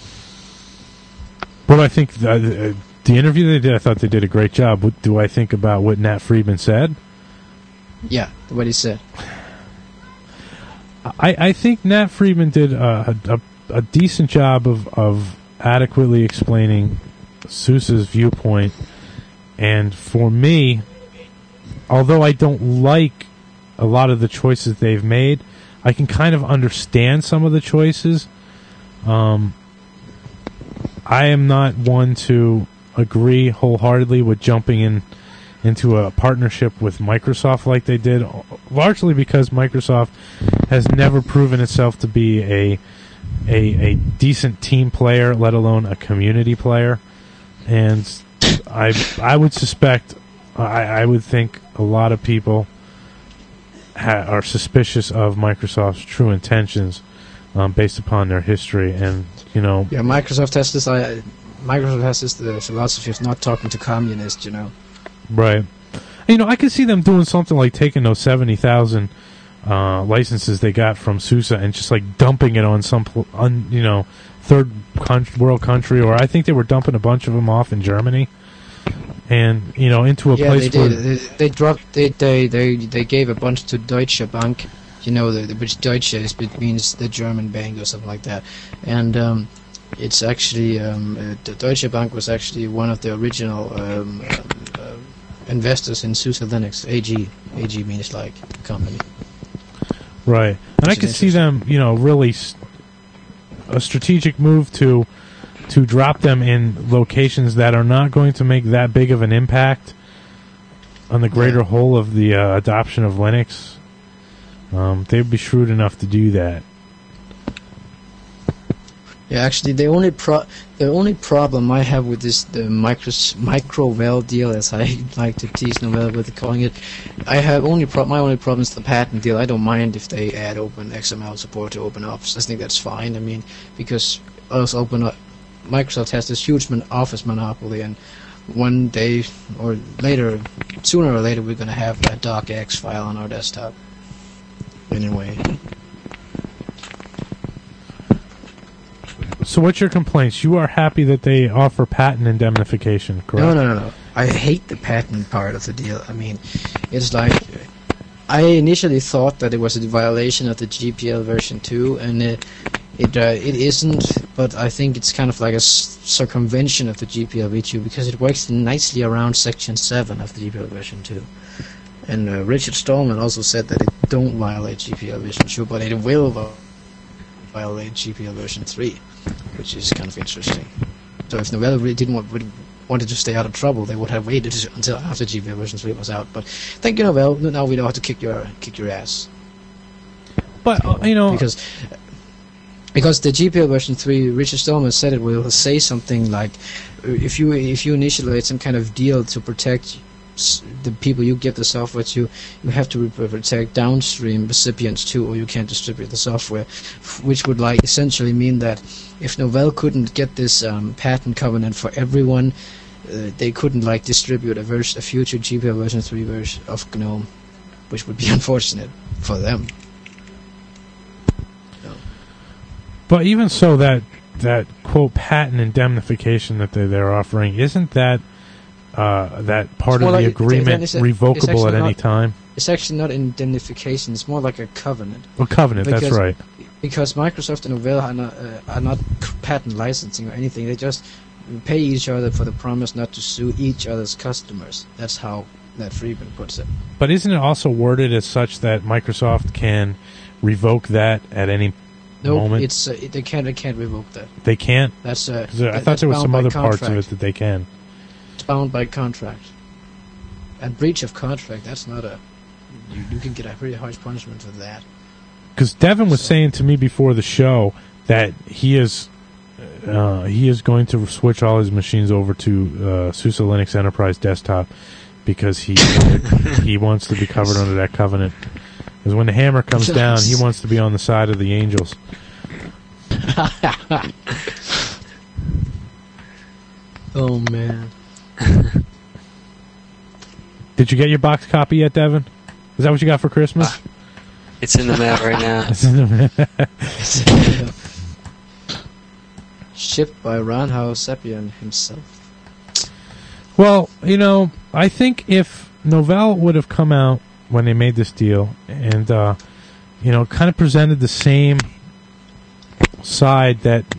Well, I think the interview they did, I thought they did a great job. What do I think about what Nat Friedman said? Yeah, what he said. I think Nat Friedman did a decent job of adequately explaining SUSE's viewpoint. And for me, although I don't like a lot of the choices they've made, I can kind of understand some of the choices. I am not one to agree wholeheartedly with jumping into a partnership with Microsoft like they did, largely because Microsoft has never proven itself to be a decent team player, let alone a community player. And I would suspect, I would think a lot of people are suspicious of Microsoft's true intentions based upon their history. And yeah, Microsoft has this philosophy of not talking to communists. Right. I could see them doing something like taking those 70,000 licenses they got from SUSE and just like dumping it on some third world country, or I think they were dumping a bunch of them off in Germany, and into a place they where did. They dropped. They gave a bunch to Deutsche Bank. Which Deutsche means the German bank or something like that, and it's actually the Deutsche Bank was actually one of the original investors in SUSE Linux. AG means like company. Right, and I could see them, really a strategic move to drop them in locations that are not going to make that big of an impact on the greater whole of the adoption of Linux. They'd be shrewd enough to do that. Yeah, actually, the only problem I have with the microvel deal, as I like to tease Novell with calling it, my only problem is the patent deal. I don't mind if they add OpenXML support to OpenOffice. I think that's fine. I mean, because Microsoft has this huge Office monopoly, and one day or later, sooner or later, we're going to have that docx file on our desktop. Anyway. So what's your complaints? You are happy that they offer patent indemnification, correct? No. I hate the patent part of the deal. I mean, it's like I initially thought that it was a violation of the GPL version 2, and it isn't. But I think it's kind of like a circumvention of the GPL v2 because it works nicely around Section 7 of the GPL version 2. And Richard Stallman also said that it don't violate GPL version 2, but it will violate GPL version 3, which is kind of interesting. So if Novell really wanted to stay out of trouble, they would have waited until after GPL version 3 was out. But thank you, Novell. Now we know how to kick your ass. But because the GPL version 3, Richard Stallman said it will say something like, if you initiate some kind of deal to protect the people you give the software to, you have to protect downstream recipients too, or you can't distribute the software, which would like essentially mean that if Novell couldn't get this patent covenant for everyone, they couldn't like distribute a future GPL version 3 version of GNOME, which would be unfortunate for them. But even so, that quote patent indemnification that they're offering, isn't that part of the agreement revocable at any time? It's actually not indemnification. It's more like a covenant. A covenant, that's right. Because Microsoft and Novell are not patent licensing or anything. They just pay each other for the promise not to sue each other's customers. That's how that Friedman puts it. But isn't it also worded as such that Microsoft can revoke that at any moment? It's they can't revoke that. They can't? I thought there was some other parts of it that they can. It's bound by contract. And breach of contract, that's not a... You can get a pretty harsh punishment for that. Because Devin was saying to me before the show that he is going to switch all his machines over to SUSE Linux Enterprise Desktop because he wants to be covered under that covenant. Because when the hammer comes down, he wants to be on the side of the angels. Oh, man. Did you get your box copy yet, Devin? Is that what you got for Christmas? It's in the mail right now. It's in the mail. Shipped by Ron Hovsepian himself. Well, I think if Novell would have come out when they made this deal and, kind of presented the same side that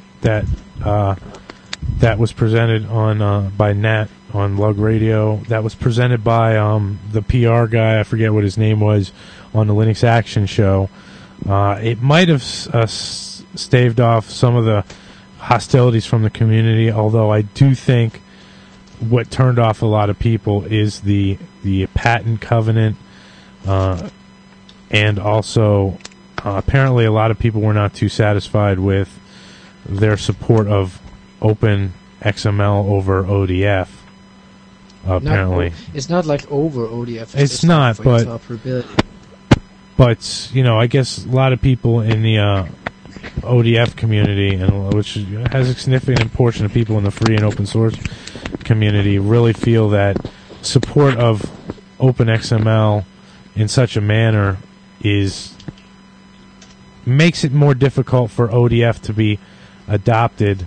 was presented on by Nat on Lug Radio, that was presented by the PR guy, I forget what his name was, on the Linux Action Show, it might have staved off some of the hostilities from the community, although I do think what turned off a lot of people is the patent covenant, and also apparently a lot of people were not too satisfied with their support of Open XML over ODF. Apparently, it's not like over ODF. It's not, but I guess a lot of people in the ODF community, and which has a significant portion of people in the free and open source community, really feel that support of OpenXML in such a manner makes it more difficult for ODF to be adopted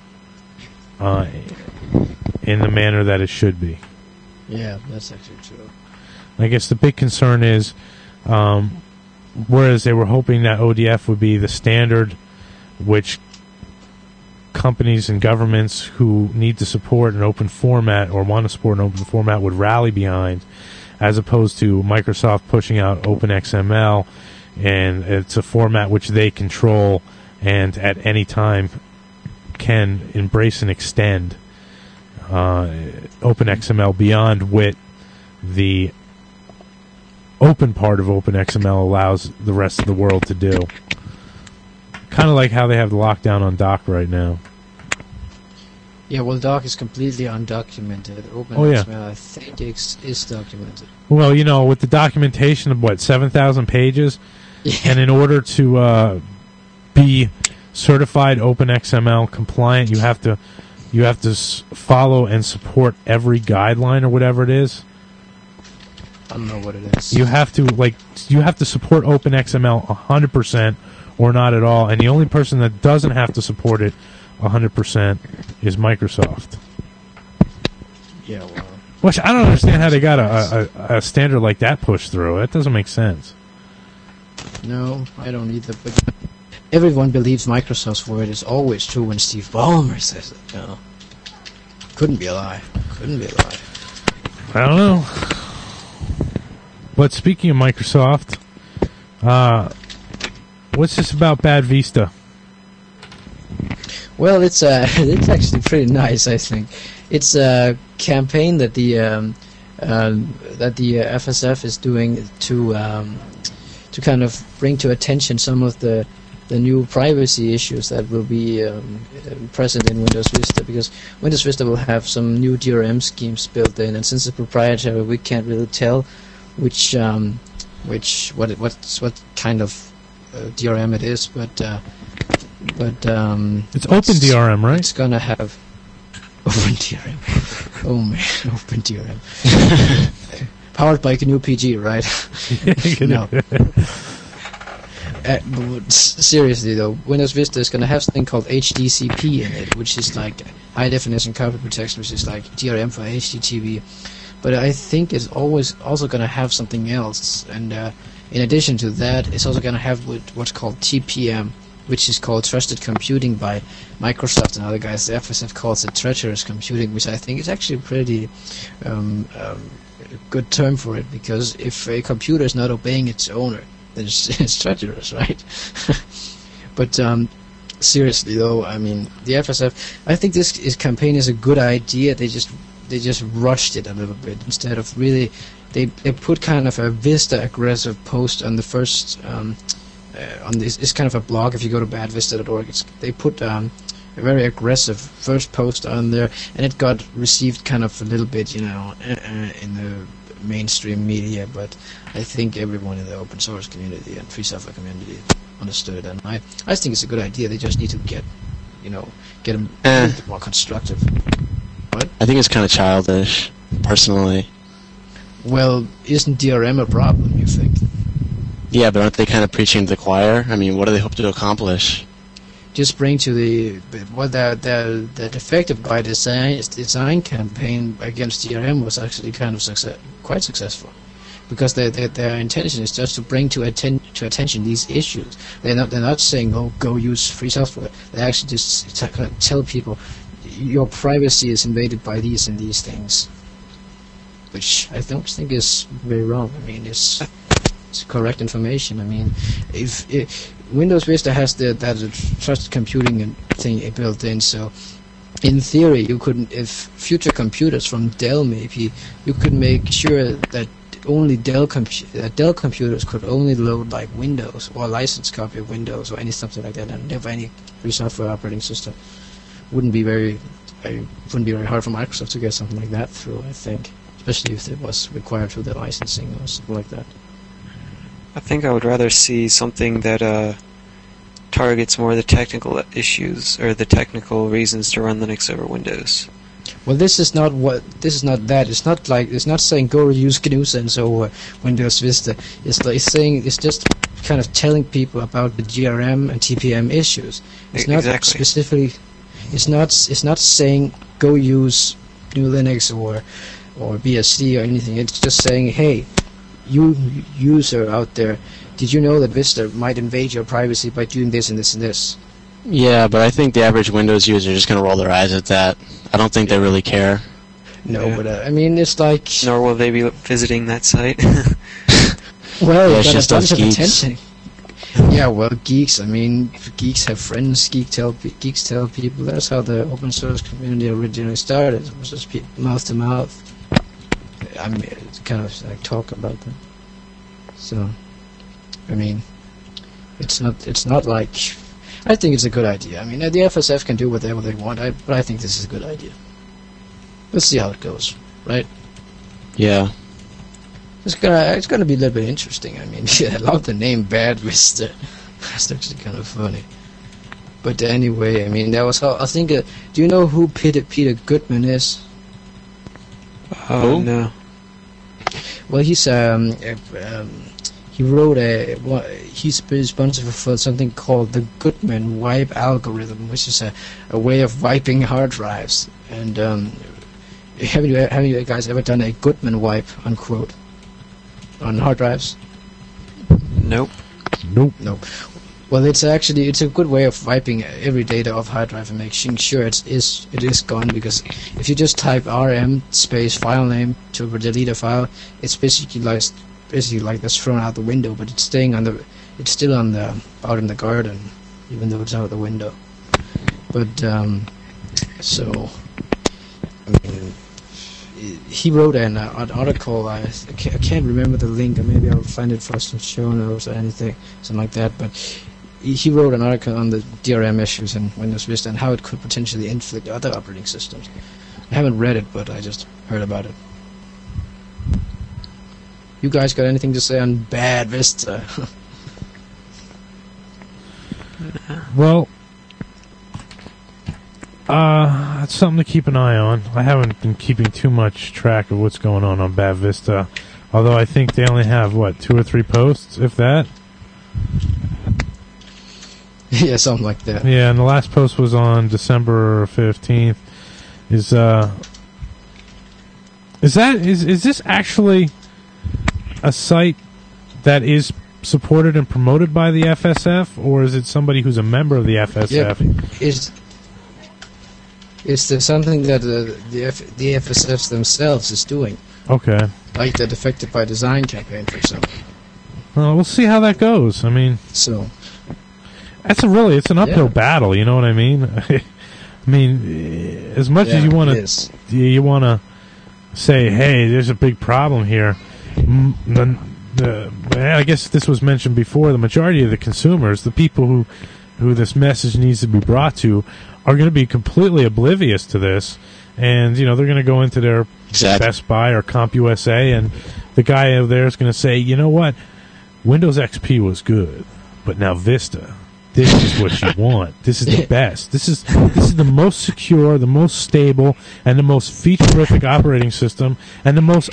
in the manner that it should be. Yeah, that's actually true. I guess the big concern is, whereas they were hoping that ODF would be the standard which companies and governments who need to support an open format or want to support an open format would rally behind, as opposed to Microsoft pushing out OpenXML, and it's a format which they control and at any time can embrace and extend OpenXML beyond what the open part of OpenXML allows the rest of the world to do. Kind of like how they have the lockdown on Doc right now. Yeah, well, Doc is completely undocumented. OpenXML, I think, is documented. Well, with the documentation of 7,000 pages, and in order to be certified OpenXML compliant, you have to follow and support every guideline or whatever it is. I don't know what it is. You have to support OpenXML 100% or not at all, and the only person that doesn't have to support it 100% is Microsoft. Yeah, well, Which I don't understand how they got a standard like that pushed through. That doesn't make sense. No, I don't either. But everyone believes Microsoft's word is always true when Steve Ballmer says it. No, couldn't be a lie. Couldn't be a lie. I don't know. But speaking of Microsoft, what's this about Bad Vista? Well, it's actually pretty nice, I think. It's a campaign that the FSF is doing to kind of bring to attention some of the new privacy issues that will be present in Windows Vista, because Windows Vista will have some new DRM schemes built in, and since it's proprietary, we can't really tell what kind of DRM it is, but it's Open DRM, right? It's gonna have Open DRM. Oh man, Open DRM. Powered by GNU PG, right? No. But seriously though, Windows Vista is gonna have something called HDCP in it, which is like high definition copy protection, which is like DRM for HDTV. But I think it's always also gonna have something else, and in addition to that, it's also gonna have what's called TPM, which is called Trusted Computing by Microsoft and other guys. The FSF calls it treacherous computing, which I think is actually a pretty good term for it, because if a computer is not obeying its owner, then it's treacherous, right? But seriously though, I mean, the FSF, I think this campaign is a good idea. They just rushed it a little bit instead of really. They put kind of a Vista aggressive post on the first on this. It's kind of a blog. If you go to badvista.org, they put a very aggressive first post on there, and it got received kind of a little bit, in the mainstream media. But I think everyone in the open source community and free software community understood, and I think it's a good idea. They just need to get them a bit more constructive. What? I think it's kind of childish, personally. Well, isn't DRM a problem, you think? Yeah, but aren't they kind of preaching to the choir? I mean, what do they hope to accomplish? Just bring to the Defective by Design campaign against DRM was actually kind of quite successful, because their intention is just to bring to attention these issues. They're not saying, oh, go use free software. They actually just tell people your privacy is invaded by these and these things, which I don't think is very wrong. I mean, it's correct information. I mean, if Windows Vista has that trusted computing thing built in, so in theory, you could, if future computers from Dell maybe, you could make sure that only Dell computers could only load like Windows or a licensed copy of Windows or something like that, and never any free software operating system. Wouldn't be very hard for Microsoft to get something like that through, I think, especially if it was required through the licensing or something like that. I think I would rather see something that targets more the technical issues or the technical reasons to run Linux over Windows. Well, this is not that. It's not saying go use GNU/Sense over Windows Vista. It's just kind of telling people about the GRM and TPM issues. It's not specifically. It's not saying go use GNU Linux or BSD or anything. It's just saying, hey, you user out there, did you know that Vista might invade your privacy by doing this and this and this? Yeah, but I think the average Windows user is just going to roll their eyes at that. I don't think they really care. No, Yeah. but I mean, it's like... Nor will they be visiting that site. Well, Yeah, you it's got just a bunch us of geeks. attention. Yeah, well, geeks. I mean, geeks have friends. Geeks tell people. That's how the open source community originally started. It was just mouth to mouth. I mean, it's kind of like talk about them. So, I mean, it's not like. I think it's a good idea. I mean, the FSF can do whatever they want, but I think this is a good idea. Let's see how it goes, right? Yeah. It's gonna be a little bit interesting. I mean, I love the name Bad Vista. That's actually kind of funny. But anyway, I mean, that was how I think. Do you know who Peter Goodman is? Oh no. Well, he's he wrote he's responsible for something called the Goodman wipe algorithm, which is a way of wiping hard drives. And Have you guys ever done a Goodman wipe, unquote, on hard drives? Nope. Nope. No. Well, it's a good way of wiping every data off hard drive and making sure it is gone. Because if you just type rm space file name to delete a file, it's basically like that's thrown out the window, but it's still out in the garden, even though it's out the window. But so I mean, he wrote an article. I can't remember the link, or maybe I'll find it for some show notes or anything, something like that. But he wrote an article on the DRM issues in Windows Vista and how it could potentially inflict other operating systems. I haven't read it, but I just heard about it. You guys got anything to say on bad Vista? Well, it's something to keep an eye on. I haven't been keeping too much track of what's going on Bad Vista, although I think they only have, 2 or 3 posts, if that? Yeah, something like that. Yeah, and the last post was on December 15th. Is this actually a site that is supported and promoted by the FSF, or is it somebody who's a member of the FSF? Yeah, it's something that the FSF themselves is doing. Okay. Like the Defected by Design campaign, for example. Well, we'll see how that goes. I mean, so it's an uphill battle. You know what I mean? I mean, as much as you want to say, hey, there's a big problem here. I guess this was mentioned before. The majority of the consumers, the people who this message needs to be brought to, are going to be completely oblivious to this, and they're going to go into their Best Buy or CompUSA, and the guy over there is going to say, you know what, Windows XP was good, but now Vista, this is what you want. This is the best. This is the most secure, the most stable, and the most feature-terrific operating system, and the most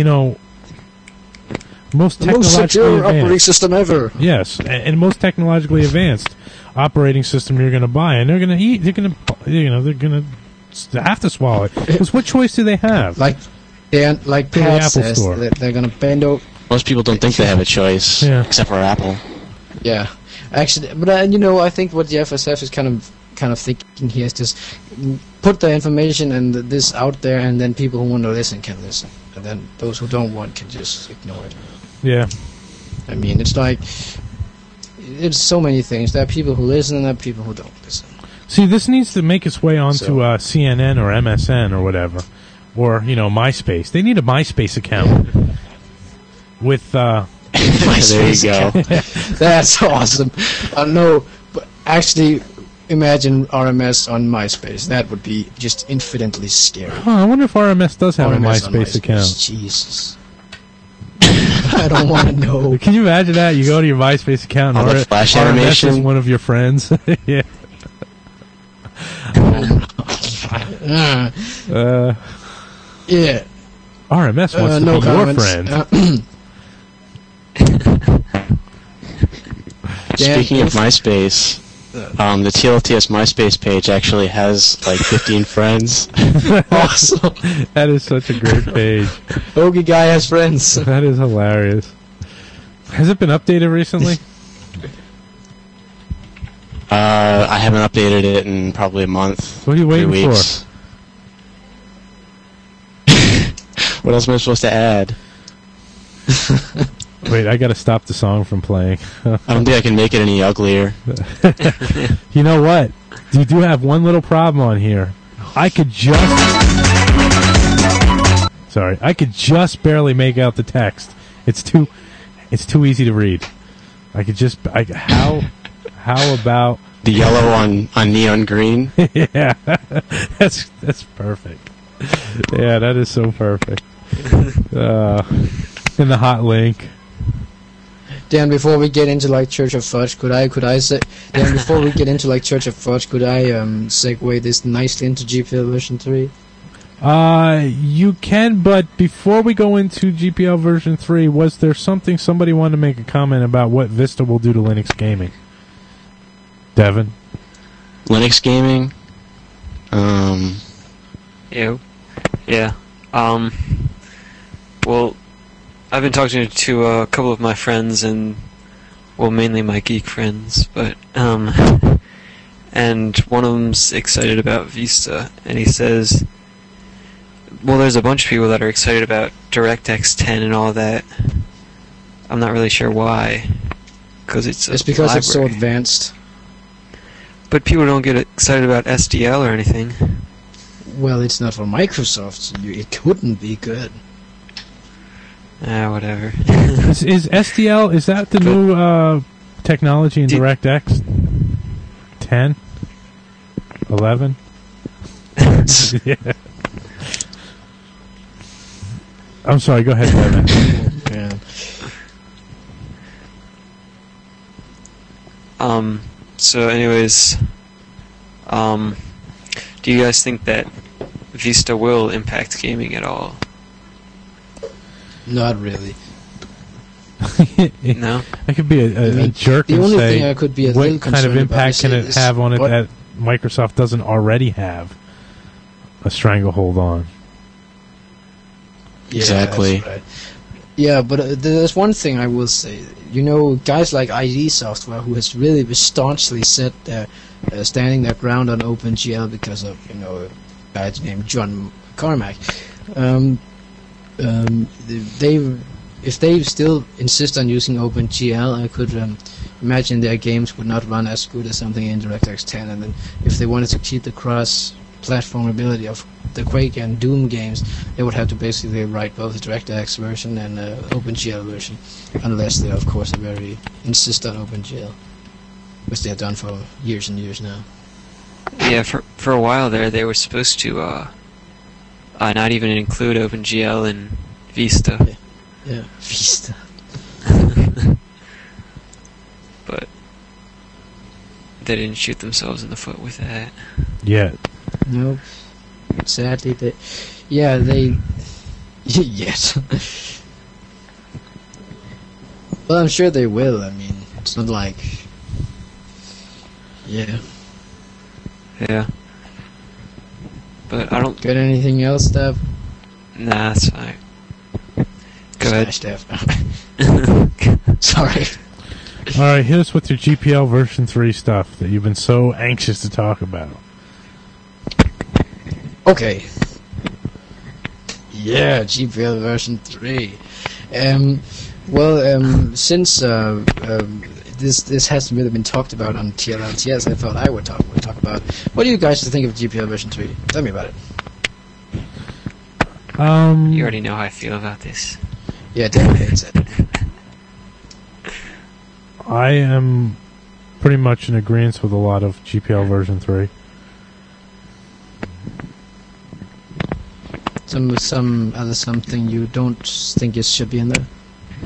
technologically secure advanced operating system ever. Yes, and most technologically advanced operating system you're going to buy, and they're going to eat. They're going to have to swallow it. Because what choice do they have? Like Pat says, they're going to bend over. Most people don't think they have a choice, except for Apple. Yeah, actually, but I think what the FSF is kind of thinking here is just put the information and this out there, and then people who want to listen can listen, and then those who don't want can just ignore it. Yeah. I mean, it's like, it's so many things. There are people who listen and there are people who don't listen. See, this needs to make its way onto CNN or MSN or whatever, or MySpace. They need a MySpace account with. There you go. That's awesome. No, but actually, imagine RMS on MySpace. That would be just infinitely scary. I wonder if RMS does have a MySpace account. Jesus. I don't want to know. Can you imagine that? You go to your MySpace account and the flash RMS animation is one of your friends. Yeah. Yeah. RMS wants to be your friend. Speaking of MySpace, the TLTS MySpace page actually has 15 friends. Awesome. That is such a great page. Ogie guy has friends. That is hilarious. Has it been updated recently? I haven't updated it in probably a month. What are you waiting 3 weeks. What else am I supposed to add? Wait, I gotta stop the song from playing. I don't think I can make it any uglier. You know what? You do have one little problem on here. I could just barely make out the text. It's too easy to read. How about the yellow on neon green? Yeah, that's perfect. Yeah, that is so perfect. In the hot link. Dan, before we get into Church of Fudge, could I say? Dan, before we get into Church of Fudge, could I segue this nicely into GPL version 3? You can, but before we go into GPL version 3, was there somebody wanted to make a comment about what Vista will do to Linux gaming? Devin? Linux gaming? Ew. Yeah. Well, I've been talking to a couple of my friends, and well, mainly my geek friends, but and one of them's excited about Vista, and he says, well, there's a bunch of people that are excited about DirectX 10 and all that. I'm not really sure why, because it's because library. it's so advanced. But people don't get excited about SDL or anything. Well, it's not for Microsoft, so it couldn't be good. Whatever. Is SDL, is that the new technology in DirectX 10? 11? Yeah. I'm sorry, go ahead, Devin. Yeah. So anyways, do you guys think that Vista will impact gaming at all? Not really. No? I could be a jerk the and only say, thing I could be a what little kind of concerned about impact can it is have on it what- that Microsoft doesn't already have a stranglehold on? Yeah, Exactly. that's right. Yeah, but there's one thing I will say. You know, guys like ID Software, who has really staunchly set standing their ground on OpenGL because of, you know, a guy named John Carmack. If they still insist on using OpenGL, I could imagine their games would not run as good as something in DirectX 10. And then if they wanted to keep the cross-platform ability of the Quake and Doom games, they would have to basically write both the DirectX version and OpenGL version, unless they, of course, very insist on OpenGL, which they have done for years and years now. Yeah, for a while there, they were supposed to not even include OpenGL in Vista. Yeah, Vista. But they didn't shoot themselves in the foot with that. Yeah. Nope. Sadly, they. Yes. Well, I'm sure they will. I mean, it's not like. Yeah. Yeah. But I don't... Got anything else, Steph? Nah, that's fine. Go ahead. Steph. Sorry. All right, hit us with your GPL version 3 stuff that you've been so anxious to talk about. Okay. Yeah, GPL version 3. Since this hasn't really been talked about on TLLTS, I thought I would talk about. What do you guys think of GPL version 3? Tell me about it. You already know how I feel about this. Yeah, David hates it. I am pretty much in agreement with a lot of GPL version 3. Something you don't think it should be in there?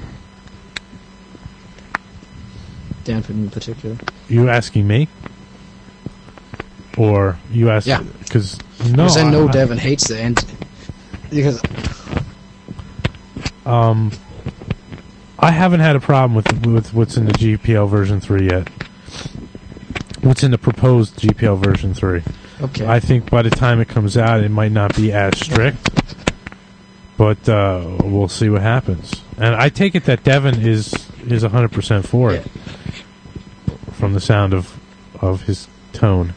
Dan in particular. You asking me? Or you ask? Yeah. Because Because I know Devin hates the end. Because I haven't had a problem with what's in the GPL version 3 yet. What's in the proposed GPL version 3? okay, I think by the time it comes out, it might not be as strict, but we'll see what happens. And I take it that Devin is 100% for it, from the sound of his tone.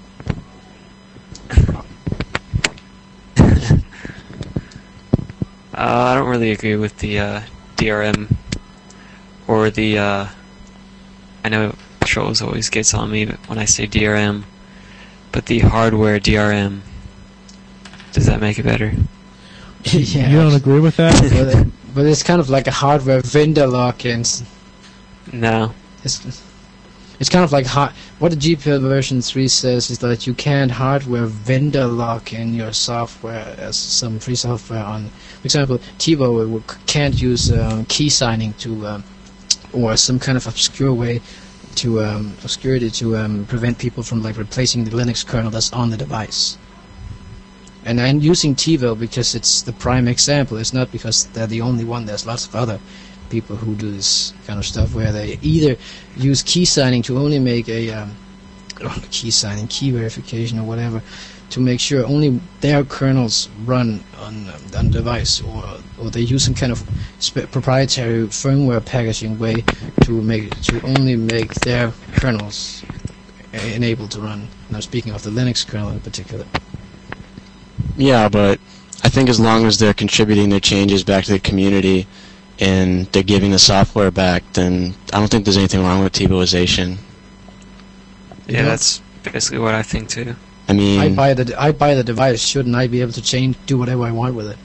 I don't really agree with the DRM or the. I know Trolls always gets on me when I say DRM, but the hardware DRM. Does that make it better? yeah. You don't agree with that? but it's kind of like a hardware vendor lock-in. No. It's kind of like what the GPL version 3 says is that you can't hardware vendor lock in your software as some free software on. For example, TiVo can't use key signing to, or some kind of obscure way to obscurity to prevent people from like replacing the Linux kernel that's on the device. And I'm using TiVo because it's the prime example. It's not because they're the only one. There's lots of other people who do this kind of stuff where they either use key signing to only make a key signing, key verification, or whatever, to make sure only their kernels run on the device, or they use some kind of proprietary firmware packaging way to only make their kernels enabled to run. Now, speaking of the Linux kernel in particular. Yeah, but I think as long as they're contributing their changes back to the community and they're giving the software back, then I don't think there's anything wrong with TiVoization. Yeah, that's basically what I think too. I mean, I buy the device. Shouldn't I be able to do whatever I want with it?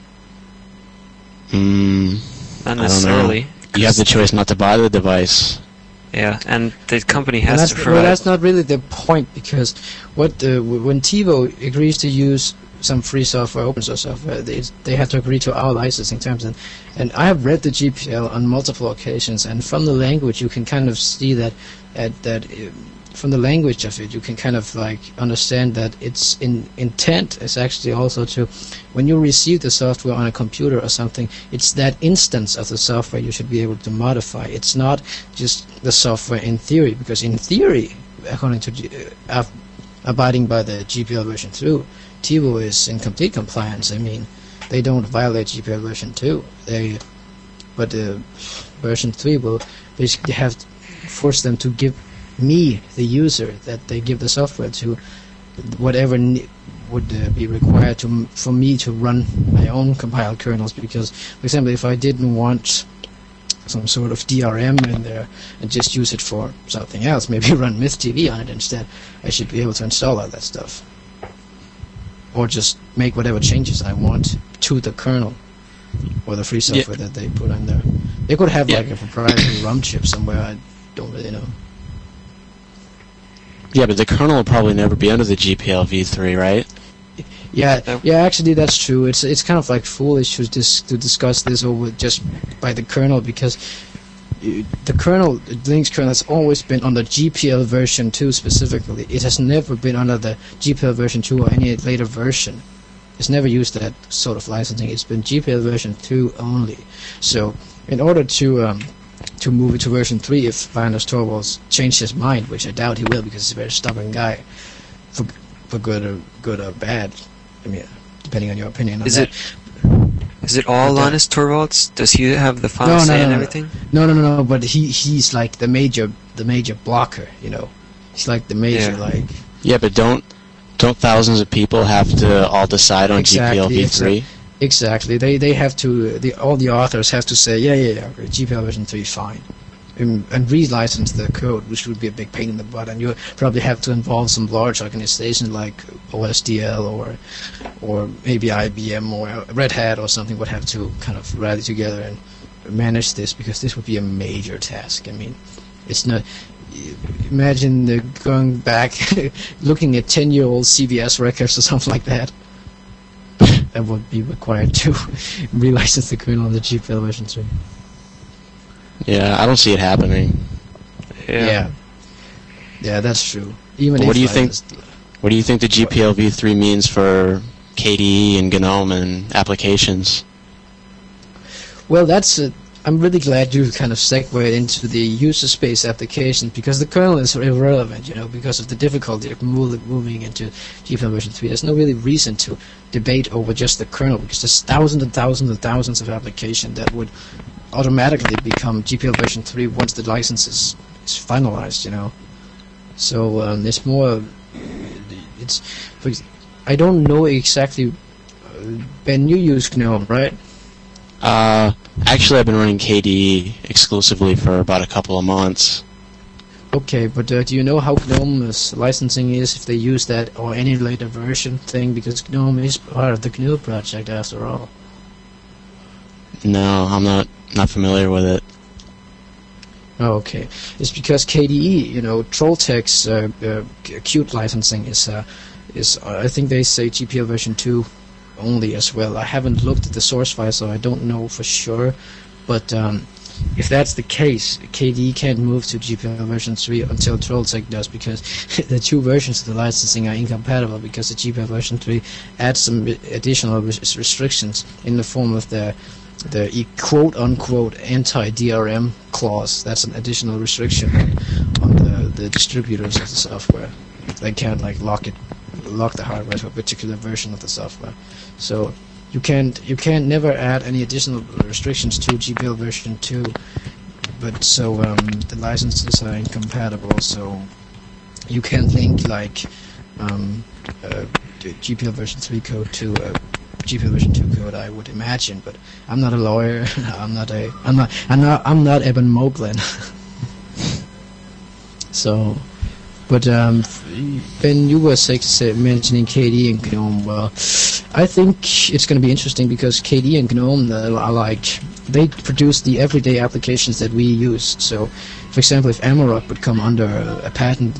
Not necessarily. You have the choice not to buy the device. Yeah, and the company has to provide. Well, that's not really the point, because when TiVo agrees to use some free software, open source software, they have to agree to our licensing terms. And I have read the GPL on multiple occasions, and from the language you can kind of see that from the language of it, you can kind of like understand that its intent is actually also to, when you receive the software on a computer or something, it's that instance of the software you should be able to modify. It's not just the software in theory, because in theory, according to abiding by the GPL version 2, TiVo is in complete compliance. I mean, they don't violate GPL version 2. But version 3 will basically have to force them to give me, the user, that they give the software to, whatever would be required for me to run my own compiled kernels. Because, for example, if I didn't want some sort of DRM in there and just use it for something else, maybe run MythTV on it instead, I should be able to install all that stuff. Or just make whatever changes I want to the kernel or the free software that they put in there. They could have like a proprietary ROM chip somewhere, I don't really know. Yeah, but the kernel will probably never be under the GPL v3, right? Yeah, actually that's true. It's kind of like foolish to discuss this over just by the kernel, because the kernel, Linux kernel, has always been on the GPL version 2 specifically. It has never been under the GPL version 2 or any later version. It's never used that sort of licensing. It's been GPL version 2 only. So, in order to move it to version 3, if Linus Torvalds changed his mind, which I doubt he will, because he's a very stubborn guy, for good or bad. I mean, depending on your opinion on that. Is it all Linus Torvalds? Does he have the final say and everything? No. But he's like the major blocker. You know, he's like the major Yeah, but don't thousands of people have to all decide on GPL v3? Exactly. They have to. All the authors have to say, yeah, GPL version 3, fine, and re-license the code, which would be a big pain in the butt. And you probably have to involve some large organization like OSDL or maybe IBM or Red Hat or something would have to kind of rally together and manage this, because this would be a major task. I mean, it's not. Imagine going back, looking at 10-year-old CBS records or something like that. That would be required to relicense the kernel on the GPL version 3. Yeah, I don't see it happening. Yeah, that's true. What do you think? What do you think the GPL v3 means for KDE and GNOME and applications? Well, I'm really glad you kind of segued into the user space application, because the kernel is irrelevant, because of the difficulty of moving into GPL version 3. There's no really reason to debate over just the kernel, because there's thousands and thousands and thousands of applications that would automatically become GPL version 3 once the license is finalized, So it's more. I don't know exactly. Ben, you use GNOME, right? Actually, I've been running KDE exclusively for about a couple of months. Okay, but do you know how GNOME's licensing is, if they use that or any later version thing? Because GNOME is part of the GNU project, after all. No, I'm not familiar with it. Oh, okay. It's because KDE, Trolltech's Qt licensing is I think they say GPL version 2 only as well. I haven't looked at the source file, so I don't know for sure. But if that's the case, KDE can't move to GPL version 3 until Trolltech does, because the two versions of the licensing are incompatible, because the GPL version 3 adds some additional restrictions in the form of the quote-unquote anti-DRM clause. That's an additional restriction on the distributors of the software. they can't like lock the hardware to a particular version of the software. So you can't never add any additional restrictions to GPL version 2. But so the licenses are incompatible. So you can link like the GPL version 3 code to GPL version 2 code, I would imagine, but I'm not a lawyer. I'm not Eben Moglen. So, but Ben, you were mentioning KDE and GNOME. Well, I think it's going to be interesting because KDE and GNOME are like, they produce the everyday applications that we use. So, for example, if Amarok would come under a patent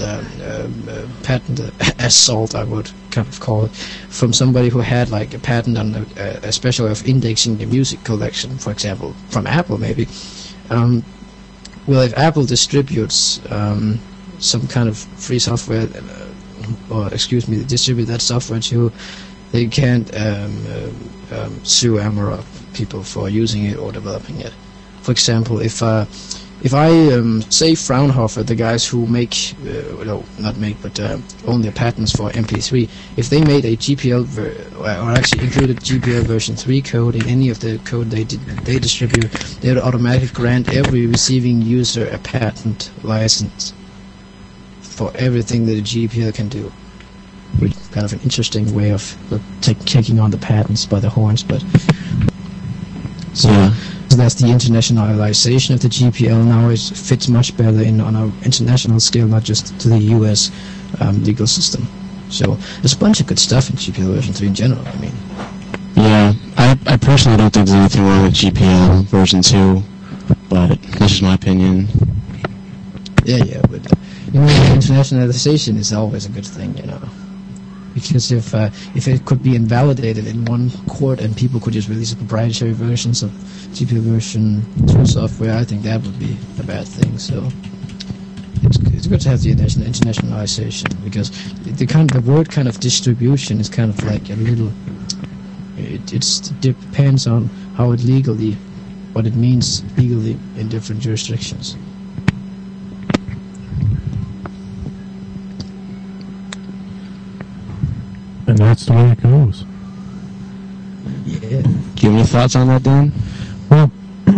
assault, I would kind of call it, from somebody who had like a patent on a special way of indexing the music collection, for example, from Apple maybe. Well, if Apple distributes some kind of free software, distribute that software to, they can't sue Amarok people for using it or developing it. For example, if I say Fraunhofer, the guys who only patents for MP3, if they made a GPL or actually included GPL version 3 code in any of the code they distribute, they would automatically grant every receiving user a patent license for everything that a GPL can do. Which is kind of an interesting way of taking on the patents by the horns, but so. Yeah. So that's the internationalization of the GPL now. It fits much better on an international scale, not just to the US legal system. So there's a bunch of good stuff in GPL version 3 in general, I mean. Yeah, I personally don't think there's anything wrong with GPL version 2, but that's just my opinion. Yeah, but internationalization is always a good thing, Because if it could be invalidated in one court and people could just release proprietary versions of GPL version 2 software, I think that would be a bad thing. So it's good to have the internationalization, because the word kind of distribution is kind of like a little. It depends on what it means legally in different jurisdictions. And that's the way it goes. Yeah. Do you have any thoughts on that, Dan? Well,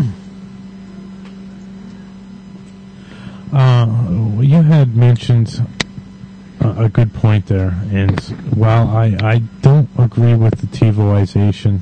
you had mentioned a good point there, and while I don't agree with the TiVoization,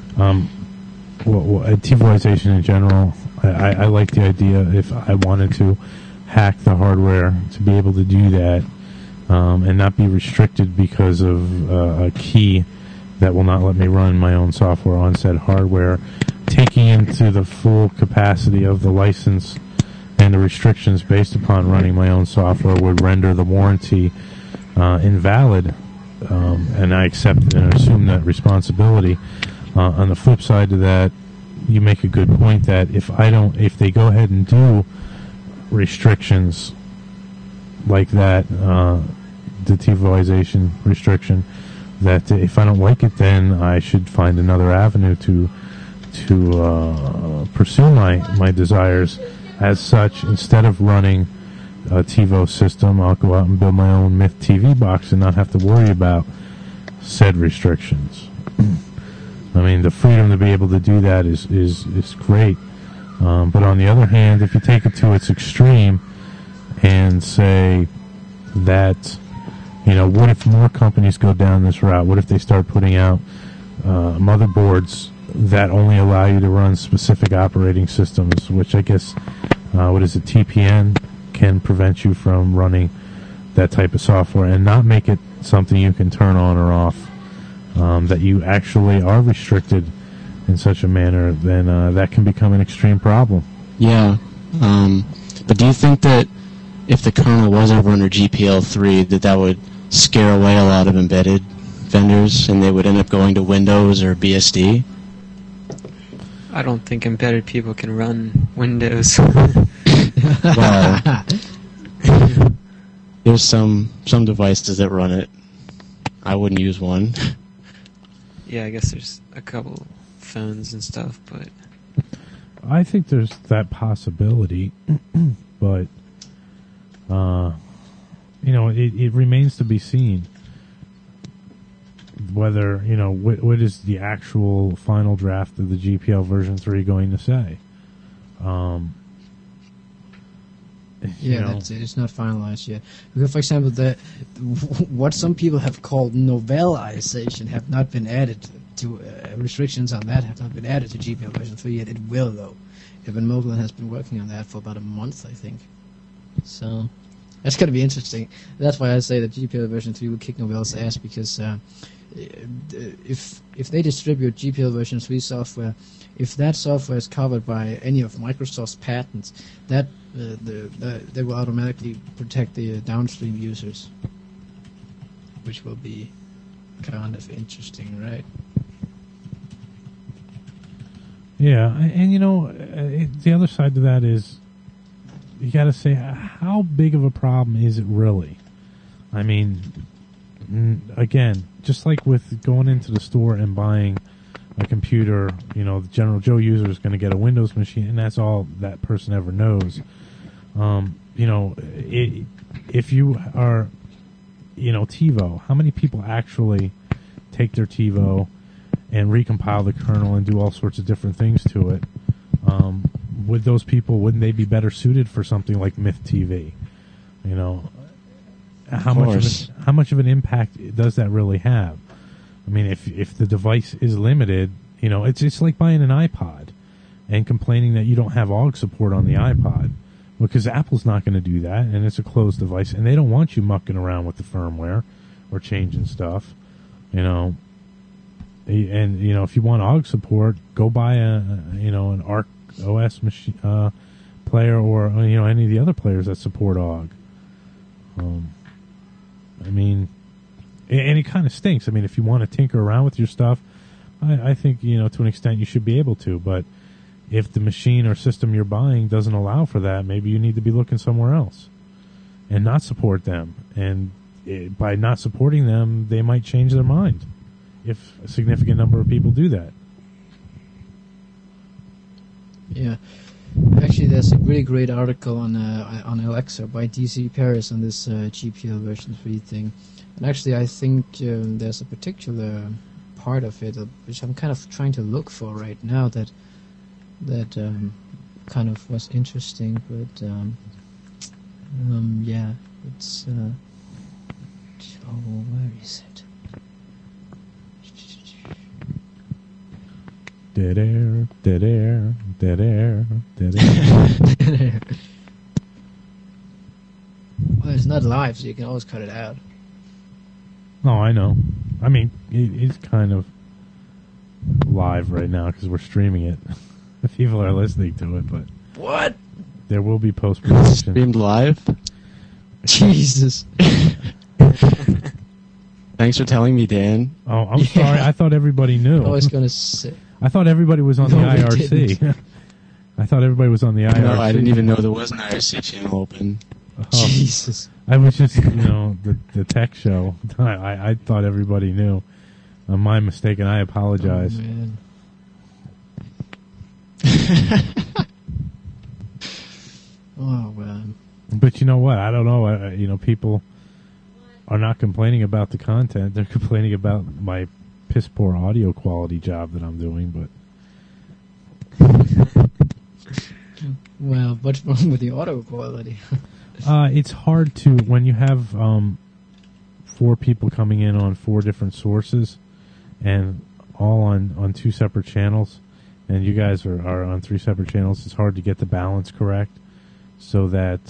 TiVoization in general, I like the idea if I wanted to hack the hardware to be able to do that. And not be restricted because of a key that will not let me run my own software on said hardware. Taking into the full capacity of the license and the restrictions based upon running my own software would render the warranty invalid, and I accept and assume that responsibility. On the flip side to that, you make a good point that if they go ahead and do restrictions like that, the TiVoization restriction, that if I don't like it, then I should find another avenue to pursue my desires. As such, instead of running a TiVo system, I'll go out and build my own Myth TV box and not have to worry about said restrictions. I mean, the freedom to be able to do that is great. But on the other hand, if you take it to its extreme and say that, what if more companies go down this route? What if they start putting out motherboards that only allow you to run specific operating systems, which I guess, TPN can prevent you from running that type of software and not make it something you can turn on or off, that you actually are restricted in such a manner, then that can become an extreme problem. Yeah, but do you think that if the kernel was ever under GPL3, that would scare away a lot of embedded vendors and they would end up going to Windows or BSD? I don't think embedded people can run Windows. Well, there's some devices that run it. I wouldn't use one. Yeah, I guess there's a couple phones and stuff, but I think there's that possibility, but it remains to be seen whether, what is the actual final draft of the GPL version 3 going to say. That's it. It's not finalized yet. Because, for example, what some people have called novelization have not been added to restrictions on that have not been added to GPL version 3 yet. It will, though. Evan Moglen has been working on that for about a month, I think. So that's going to be interesting. That's why I say that GPL version 3 will kick Novell's ass, because if they distribute GPL version 3 software, if that software is covered by any of Microsoft's patents, that they will automatically protect the downstream users, which will be kind of interesting, right? Yeah, and the other side to that is, you got to say, how big of a problem is it really? I mean, again, just like with going into the store and buying a computer, the general Joe user is going to get a Windows machine, and that's all that person ever knows. If you are, TiVo, how many people actually take their TiVo and recompile the kernel and do all sorts of different things to it? Would those people, wouldn't they be better suited for something like Myth TV? How much of an impact does that really have? I mean, if the device is limited, it's like buying an iPod and complaining that you don't have AUG support on the iPod, because Apple's not going to do that, and it's a closed device, and they don't want you mucking around with the firmware or changing stuff, And if you want AUG support, go buy an Arc OS machine player, or any of the other players that support AUG. And it kind of stinks. I mean, if you want to tinker around with your stuff, I think, to an extent you should be able to. But if the machine or system you're buying doesn't allow for that, maybe you need to be looking somewhere else and not support them. And by not supporting them, they might change their mind if a significant number of people do that. Yeah. Actually, there's a really great article on Alexa by DC Paris on this GPL version 3 thing. And actually, I think there's a particular part of it which I'm kind of trying to look for right now that kind of was interesting. But it's where is it? Dead air, dead air, dead air, dead air. Well, it's not live, so you can always cut it out. Oh, I know. I mean, it's kind of live right now because we're streaming it. People are listening to it, but what? There will be post-production. Streamed live? Jesus. Thanks for telling me, Dan. Oh, I'm sorry. I thought everybody knew. I was going to say. I thought everybody was on the IRC. I thought everybody was on the IRC. No, I didn't even know there was an IRC channel open. Oh, Jesus. I was just, the tech show. I thought everybody knew. My mistake, and I apologize. Oh, man. Oh, well. But you know what? I don't know. People are not complaining about the content. They're complaining about my piss poor audio quality job that I'm doing, but well, what's wrong with the audio quality? It's hard to, when you have 4 people coming in on 4 different sources and all on 2 separate channels, and you guys are on 3 separate channels. It's hard to get the balance correct so that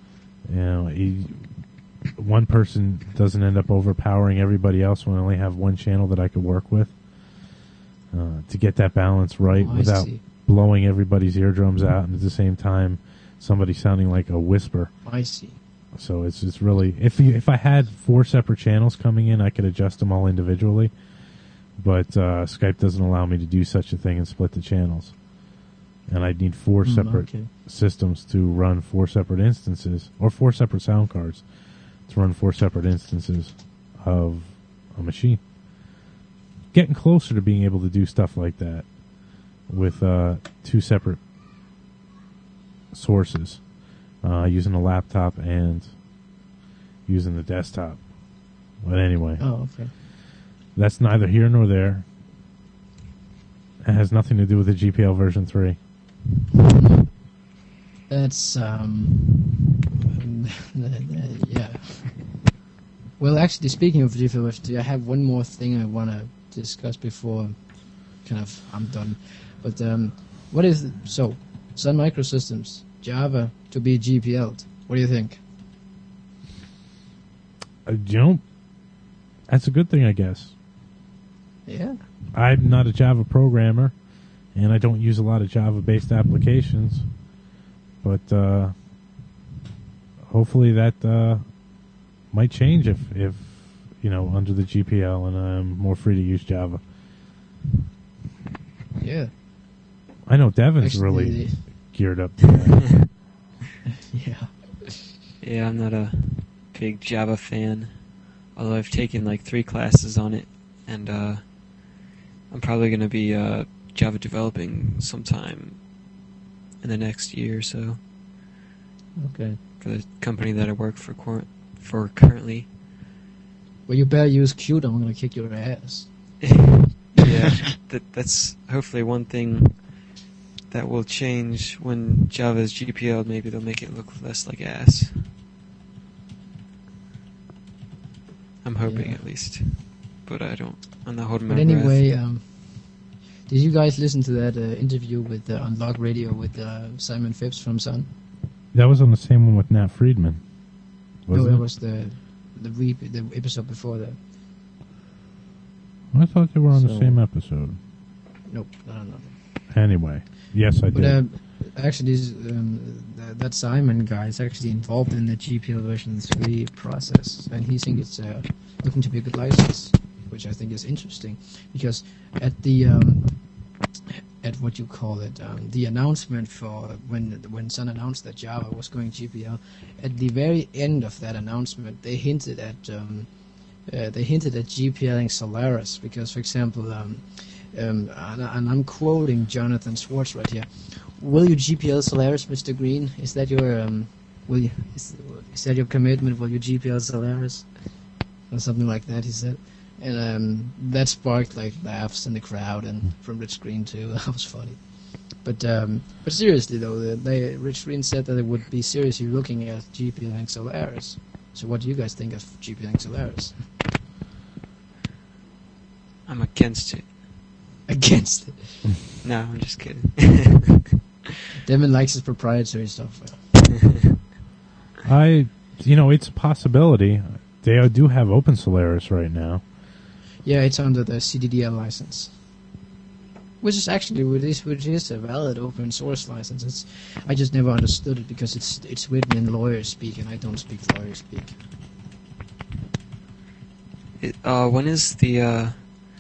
one person doesn't end up overpowering everybody else when I only have one channel that I could work with. To get that balance right without blowing everybody's eardrums out, and at the same time somebody sounding like a whisper. I see. So it's really, if I had 4 separate channels coming in, I could adjust them all individually. But Skype doesn't allow me to do such a thing and split the channels. And I'd need 4 separate systems to run 4 separate instances, or 4 separate sound cards to run 4 separate instances of a machine. Getting closer to being able to do stuff like that with 2 separate sources, using a laptop and using the desktop. But anyway, Oh, okay. that's neither here nor there. It has nothing to do with the GPL version 3. That's yeah. Well, actually, speaking of GPL version 3, I have one more thing I want to discuss before I'm done. But what is so Sun Microsystems Java to be GPL'd? What do you think? That's a good thing, I guess. Yeah. I'm not a Java programmer, and I don't use a lot of Java-based applications. But hopefully that might change if under the GPL, and I'm more free to use Java. Yeah. I know Devin's Actually, really geared up to that. Yeah. Yeah, I'm not a big Java fan, although I've taken like 3 classes on it, and I'm probably going to be Java developing sometime in the next year or so Okay. for the company that I work for currently. Well, you better use Qt. I'm gonna kick your ass. Yeah, that's hopefully one thing that will change when Java is GPL. Maybe they'll make it look less like ass. I'm hoping, Yeah. at least, but I'm not holding my But breath. anyway, did you guys listen to that interview with on Log Radio with Simon Phipps from Sun? That was on the same one with Nat Friedman. No, Was that it? was the episode before that. I thought they were on the So- same episode. Nope, no. Anyway, yes, I But did. actually, that Simon guy is actually involved in the GPL version 3 process, and he thinks it's looking to be a good license, which I think is interesting, because at the at what you call it, the announcement for when Sun announced that Java was going GPL, at the very end of that announcement, they hinted at GPLing Solaris, because, for example, and I'm quoting Jonathan Swartz right here. Will you GPL Solaris, Mr. Green? Is that your is that your commitment? Will you GPL Solaris, or something like that? He said, and that sparked like laughs in the crowd and from Rich Green too. That was funny. But seriously though, Rich Green said that they would be seriously looking at GPLing Solaris. So what do you guys think of GPLing Solaris? I'm against it. Against it. No, I'm just kidding. Devin likes his proprietary software. It's a possibility. They do have Open Solaris right now. Yeah, it's under the CDDL license, which is a valid open source license. I just never understood it because it's written in lawyer speak, and I don't speak lawyer speak. When is the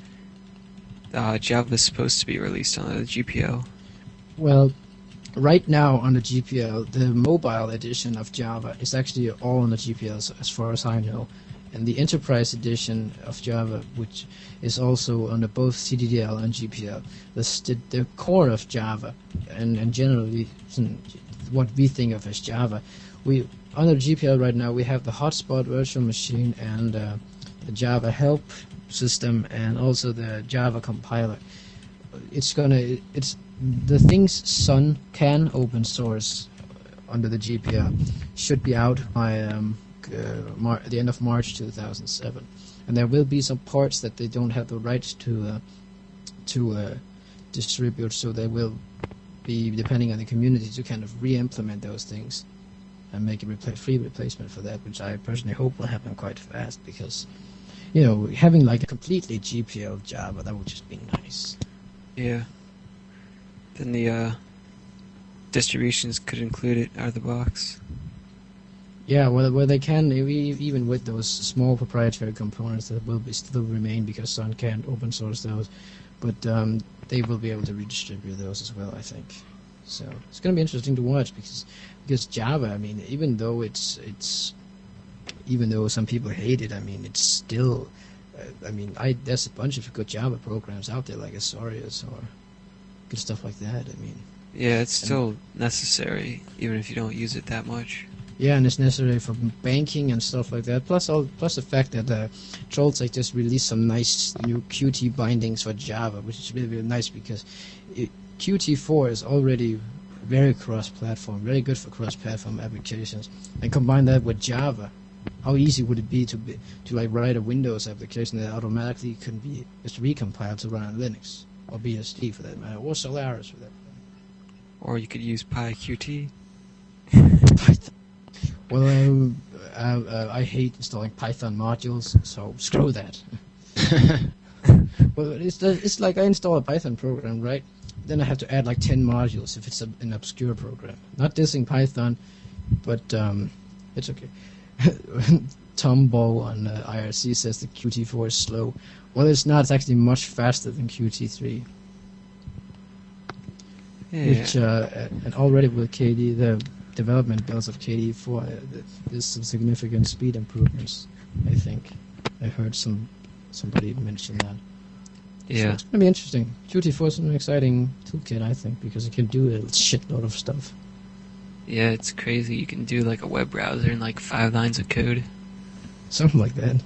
Java supposed to be released on the GPL? Well, right now on the GPL, the mobile edition of Java is actually all on the GPL as far as I know. And the enterprise edition of Java, which is also under both CDDL and GPL, the core of Java, and generally what we think of as Java, under GPL right now we have the hotspot virtual machine and the Java help system and also the Java compiler. It's the things Sun can open source under the GPL should be out by the end of March 2007, and there will be some parts that they don't have the rights to distribute, so they will be depending on the community to kind of re-implement those things and make a free replacement for that, which I personally hope will happen quite fast, because having like a completely GPL Java, that would just be nice. Yeah. Then the distributions could include it out of the box. Yeah, well, they can, even with those small proprietary components that will still remain because Sun can't open source those, but they will be able to redistribute those as well, I think. So it's going to be interesting to watch because Java, I mean, even though some people hate it, I mean, it's still, there's a bunch of good Java programs out there like Azorius or good stuff like that. I mean, Yeah, it's still necessary, even if you don't use it that much. Yeah, and it's necessary for banking and stuff like that. Plus the fact that Trolltech just released some nice new Qt bindings for Java, which is really, really nice because Qt4 is already very cross-platform, very good for cross-platform applications. And combine that with Java, how easy would it be to like write a Windows application that automatically can be just recompiled to run on Linux or BSD for that matter, or Solaris for that matter. Or you could use PyQt. Well, I hate installing Python modules, so screw that. Well, it's like I install a Python program, right? Then I have to add like 10 modules if it's an obscure program. Not dissing Python, but it's okay. Tom Bow on IRC says the Qt4 is slow. Well, it's not. It's actually much faster than Qt3. Yeah. Which, and already with KD, the development builds of KD4, there's some significant speed improvements, I think. I heard somebody mention that. Yeah. So it's going to be interesting. Qt4 is an exciting toolkit, I think, because it can do a shitload of stuff. Yeah, it's crazy. You can do like a web browser in like 5 lines of code. Something like that.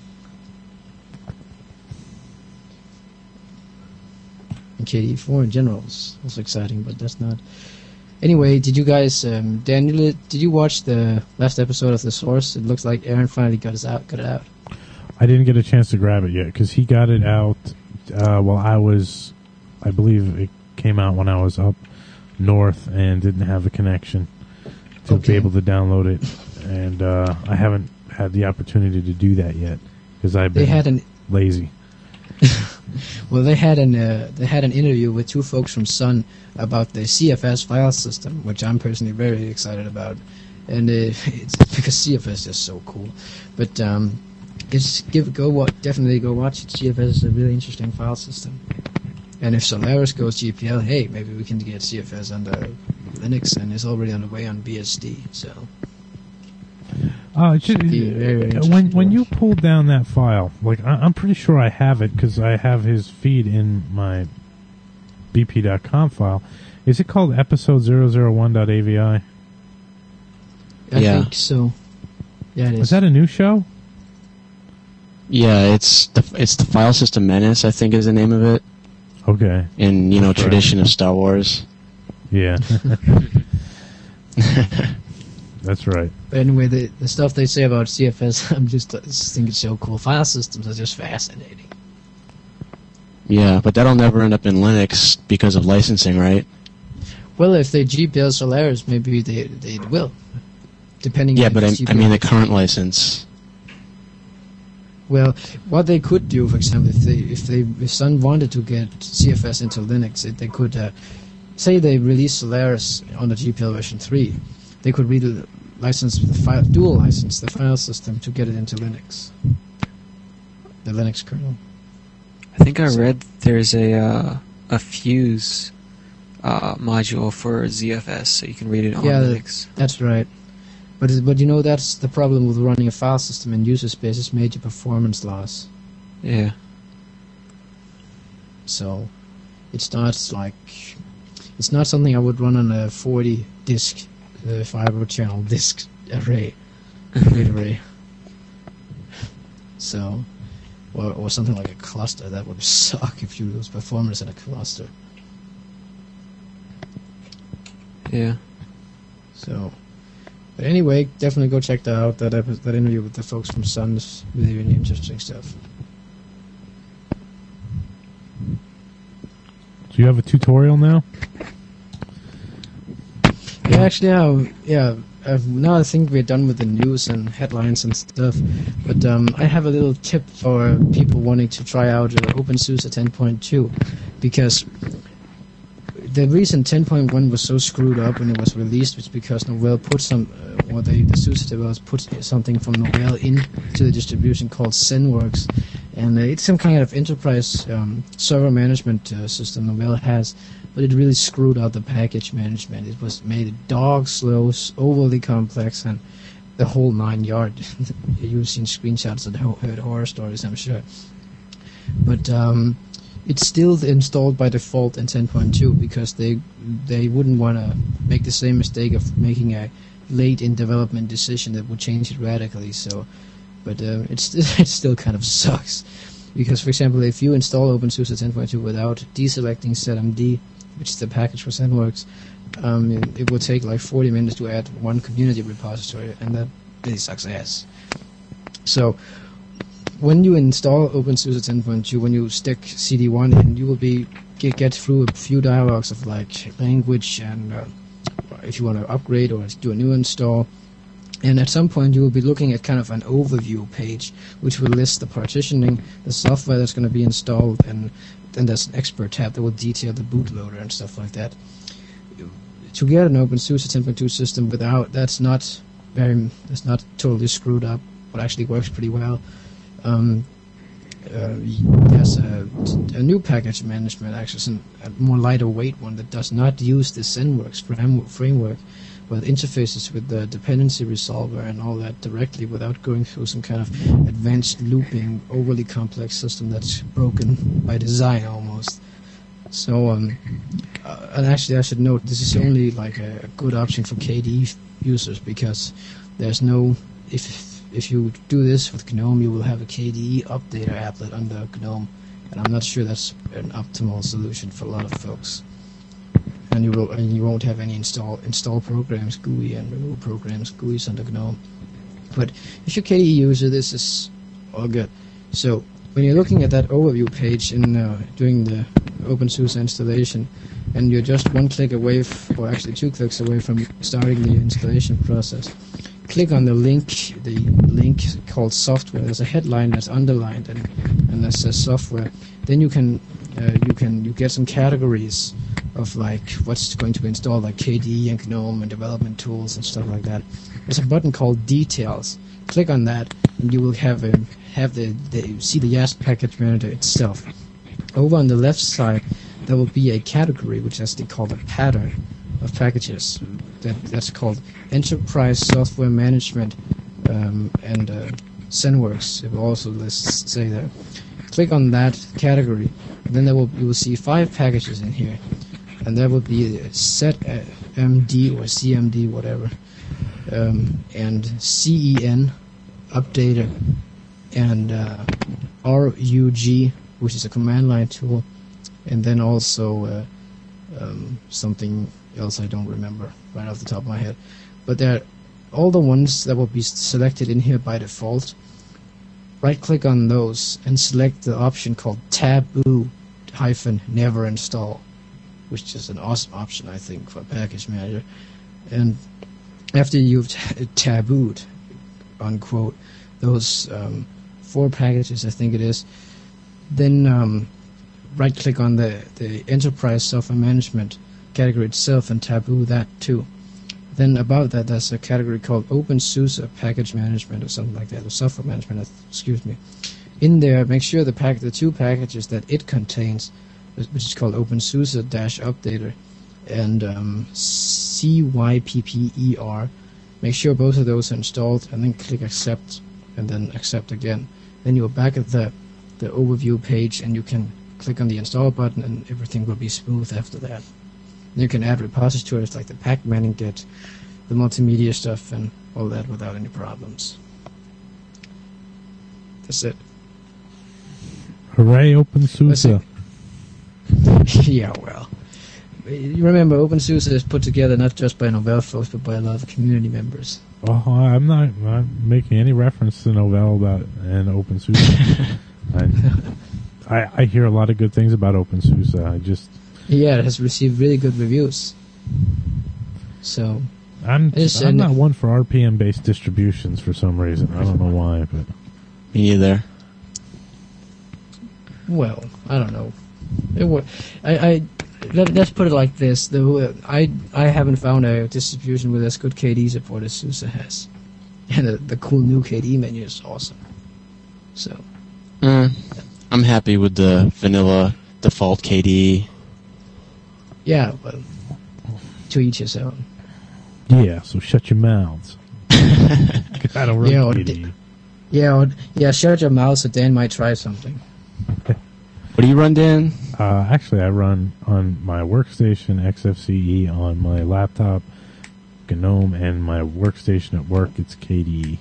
And KD4 in general is also exciting, but that's not... Anyway, did you guys... Daniel, did you watch the last episode of The Source? It looks like Aaron finally got it out. I didn't get a chance to grab it yet because he got it out while I believe it came out when I was up north and didn't have a connection to be able to download it, and I haven't had the opportunity to do that yet because I've been lazy. Well, they had an interview with 2 folks from Sun about the CFS file system, which I'm personally very excited about, and it's because CFS is just so cool. But definitely go watch it. CFS is a really interesting file system, and if Solaris goes GPL, hey, maybe we can get CFS under Linux, and it's already on the way on BSD. So. When you pull down that file, like I'm pretty sure I have it because I have his feed in my bp.com file. Is it called episode 001.avi? I think so. Yeah, it is. Is that a new show? Yeah, it's the File System Menace, I think is the name of it. Okay. In tradition of Star Wars. Yeah. That's right. But anyway, the stuff they say about CFS, I just think it's so cool. File systems are just fascinating. Yeah, but that'll never end up in Linux because of licensing, right? Well, if they GPL Solaris, maybe they will, depending. Yeah, on but I mean the current license. Well, what they could do, for example, if Sun wanted to get CFS into Linux, they could say they release Solaris on the GPL version 3. They could dual license the file system to get it into Linux, the Linux kernel. I think I read there's a Fuse module for ZFS, so you can read it on Linux. That's right. But that's the problem with running a file system in user space is major performance loss. Yeah. So it's not something I would run on a 40 disk fiber channel disk array, complete array. So, or something like a cluster. That would suck if you lose performance in a cluster. Yeah. So, but anyway, definitely go check that out. That interview with the folks from Sun is really, really interesting stuff. Do you have a tutorial now? Yeah, actually, now I think we're done with the news and headlines and stuff. But I have a little tip for people wanting to try out OpenSUSE 10.2, because the reason 10.1 was so screwed up when it was released was because Novell put the SUSE developers put something from Novell into the distribution called ZenWorks, and it's some kind of enterprise server management system Novell has. But it really screwed out the package management. It was made dog slow, overly complex, and the whole 9 yards. You've seen screenshots and heard horror stories, I'm sure. But it's still installed by default in 10.2 because they wouldn't want to make the same mistake of making a late in development decision that would change it radically. So, but it still kind of sucks because, for example, if you install OpenSUSE 10.2 without deselecting setmd, which is the package for ZenWorks, it will take like 40 minutes to add one community repository, and that really sucks ass. So, when you install OpenSUSE 10.2, when you stick CD1 in, you will get through a few dialogues of like language and if you want to upgrade or do a new install. And at some point you will be looking at kind of an overview page which will list the partitioning, the software that's going to be installed, and then there's an expert tab that will detail the bootloader and stuff like that. To get an OpenSUSE 10.2 system without, that's not totally screwed up, but actually works pretty well. There's a new package management, actually a more lighter weight one that does not use the ZenWorks framework, but interfaces with the dependency resolver and all that directly without going through some kind of advanced looping, overly complex system that's broken by design almost. So, and actually I should note, this is only like a good option for KDE users because there's no, if you do this with GNOME, you will have a KDE updater applet under GNOME, and I'm not sure that's an optimal solution for a lot of folks. And you won't have any install programs GUI and remove programs GUIs under GNOME. But if you're a KDE user, this is all good. So when you're looking at that overview page in doing the OpenSUSE installation, and you're just one click away, or actually 2 clicks away from starting the installation process, click on the link called software. There's a headline that's underlined and that says software. Then you get some categories of like what's going to be installed, like KDE and GNOME and development tools and stuff like that. There's a button called details. Click on that and you will see the YASP package manager itself. Over on the left side there will be a category which is called a pattern of packages. That's called Enterprise Software Management and ZenWorks. It will also say there. Click on that category, and then you will see 5 packages in here, and there will be ZMD or CMD, whatever, and CEN updater, and RUG, which is a command line tool, and then also something else I don't remember right off the top of my head. But they're all the ones that will be selected in here by default. Right click on those and select the option called taboo-never install, which is an awesome option, I think, for a package manager. And after you've tabooed, unquote, those 4 packages, I think it is, then right click on the Enterprise Software Management category itself and taboo that too. Then above that there's a category called OpenSUSE Package Management or something like that, or Software Management, excuse me. In there, make sure the 2 packages that it contains, which is called OpenSUSE-Updater and CYPPER, make sure both of those are installed, and then click Accept, and then Accept again. Then you're back at the overview page, and you can click on the Install button, and everything will be smooth after that. You can add repositories like the Pacman-Get, the multimedia stuff, and all that without any problems. That's it. Hooray, OpenSUSE. Yeah, well. You remember, OpenSUSE is put together not just by Novell folks, but by a lot of community members. Oh, I'm not making any reference to Novell and OpenSUSE. I hear a lot of good things about OpenSUSE. Yeah, it has received really good reviews. So I'm not one for RPM-based distributions for some reason. I don't know why, but me either. Well, I don't know. Let's put it like this: I haven't found a distribution with as good KDE support as SUSE has, and the cool new KDE menu is awesome. So, I'm happy with the vanilla default KDE. Yeah, well, to each his own. Yeah, so shut your mouths. I don't really shut your mouth so Dan might try something. What do you run, Dan? Actually, I run on my workstation XFCE on my laptop, GNOME, and my workstation at work, it's KDE.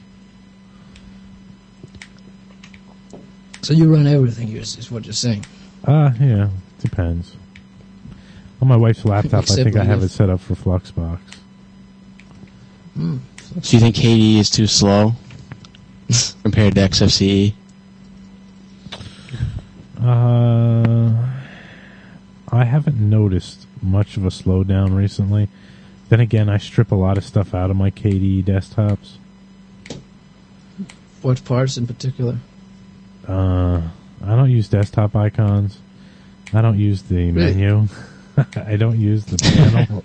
So you run everything, is what you're saying. Yeah, depends. On my wife's laptop, I think I have it set up for Fluxbox. So you think KDE is too slow compared to XFCE? I haven't noticed much of a slowdown recently. Then again, I strip a lot of stuff out of my KDE desktops. What parts in particular? I don't use desktop icons. I don't use the menu. I don't use the panel.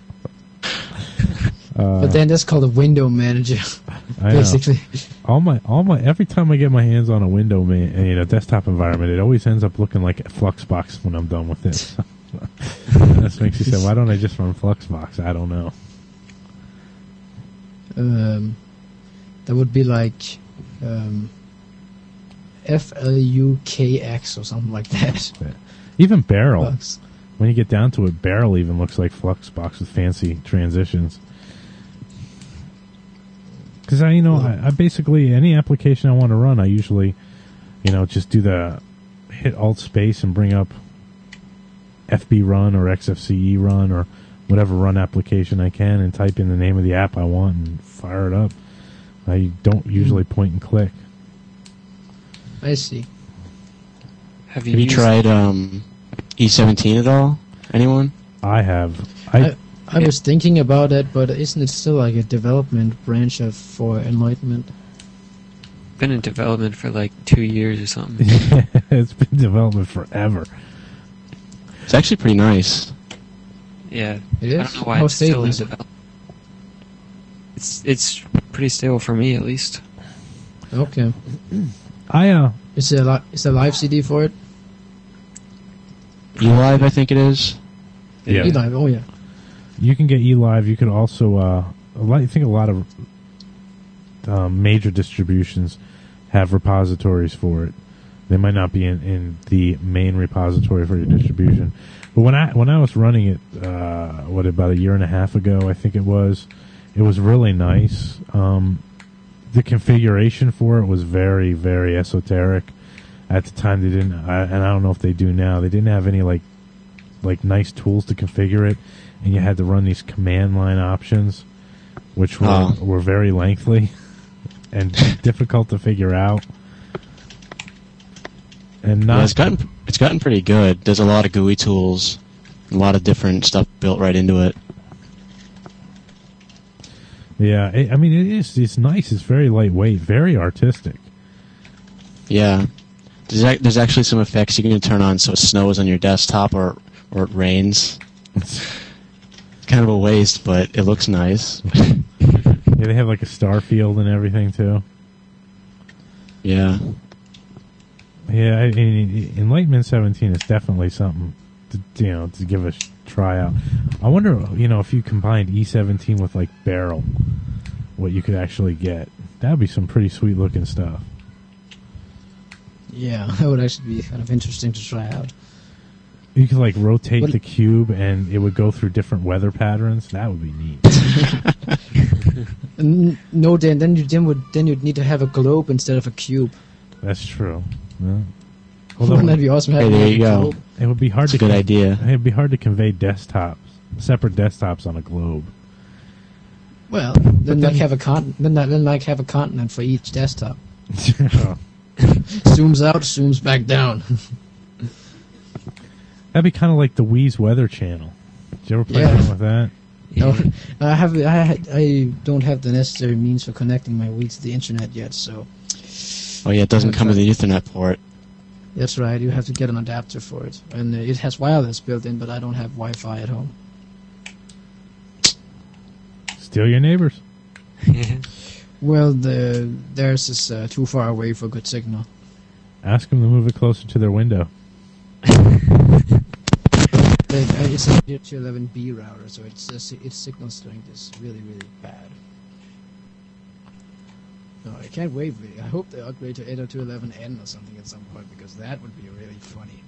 But then that's called a window manager, basically. Every time I get my hands on a window, desktop environment, it always ends up looking like a Fluxbox when I'm done with it. This makes you say, why don't I just run Fluxbox? I don't know. That would be like FLUKX or something like that. Even Barrel. Flux. When you get down to it, Barrel even looks like Fluxbox with fancy transitions. Because I basically, any application I want to run, I usually, just do hit Alt Space and bring up FB Run or XFCE Run or whatever run application I can and type in the name of the app I want and fire it up. I don't usually point and click. I see. Have you tried E17 at all? Anyone? I have. I was thinking about it, but isn't it still like a development branch for Enlightenment? Been in development for like 2 years or something. It's been in development forever. It's actually pretty nice. Yeah. It is? I don't know why How it's still stable in is it? development. It's pretty stable for me, at least. Okay. Is Is there a live CD for it? eLive, I think it is. Yeah. eLive, oh yeah. You can get eLive. You can also, I think a lot of major distributions have repositories for it. They might not be in the main repository for your distribution. But when I was running it, about a year and a half ago, I think it was really nice. The configuration for it was very, very esoteric. At the time, they didn't, and I don't know if they do now. They didn't have any like nice tools to configure it, and you had to run these command line options, which were very lengthy and difficult to figure out. And it's gotten pretty good. There's a lot of GUI tools, a lot of different stuff built right into it. Yeah, it's nice. It's very lightweight, very artistic. Yeah. There's actually some effects you can turn on so it snows on your desktop or it rains. Kind of a waste, but it looks nice. Yeah, they have like a star field and everything too. Yeah. Yeah, Enlightenment 17 is definitely something to give a try out. I wonder, if you combined E17 with like Barrel, what you could actually get. That would be some pretty sweet looking stuff. Yeah, that would actually be kind of interesting to try out. You could like rotate the cube and it would go through different weather patterns. That would be neat. No, then you'd need to have a globe instead of a cube. That's true. Yeah. Wouldn't that be awesome? Hey, there you go. It would be hard That's a good idea. It'd be hard to convey separate desktops on a globe. Well, then have a continent for each desktop. Zooms out, zooms back down. That'd be kind of like the Wii's Weather Channel. Did you ever play around with that? No, I don't have the necessary means for connecting my Wii to the internet yet, so. Oh yeah, it doesn't come with an Ethernet port. That's right. You have to get an adapter for it, and it has wireless built in, but I don't have Wi-Fi at home. Steal your neighbors. Well, theirs is too far away for good signal. Ask them to move it closer to their window. It's a 802.11b router, so its signal strength is really, really bad. No, I can't wait. I hope they upgrade to 802.11n or something at some point, because that would be really funny.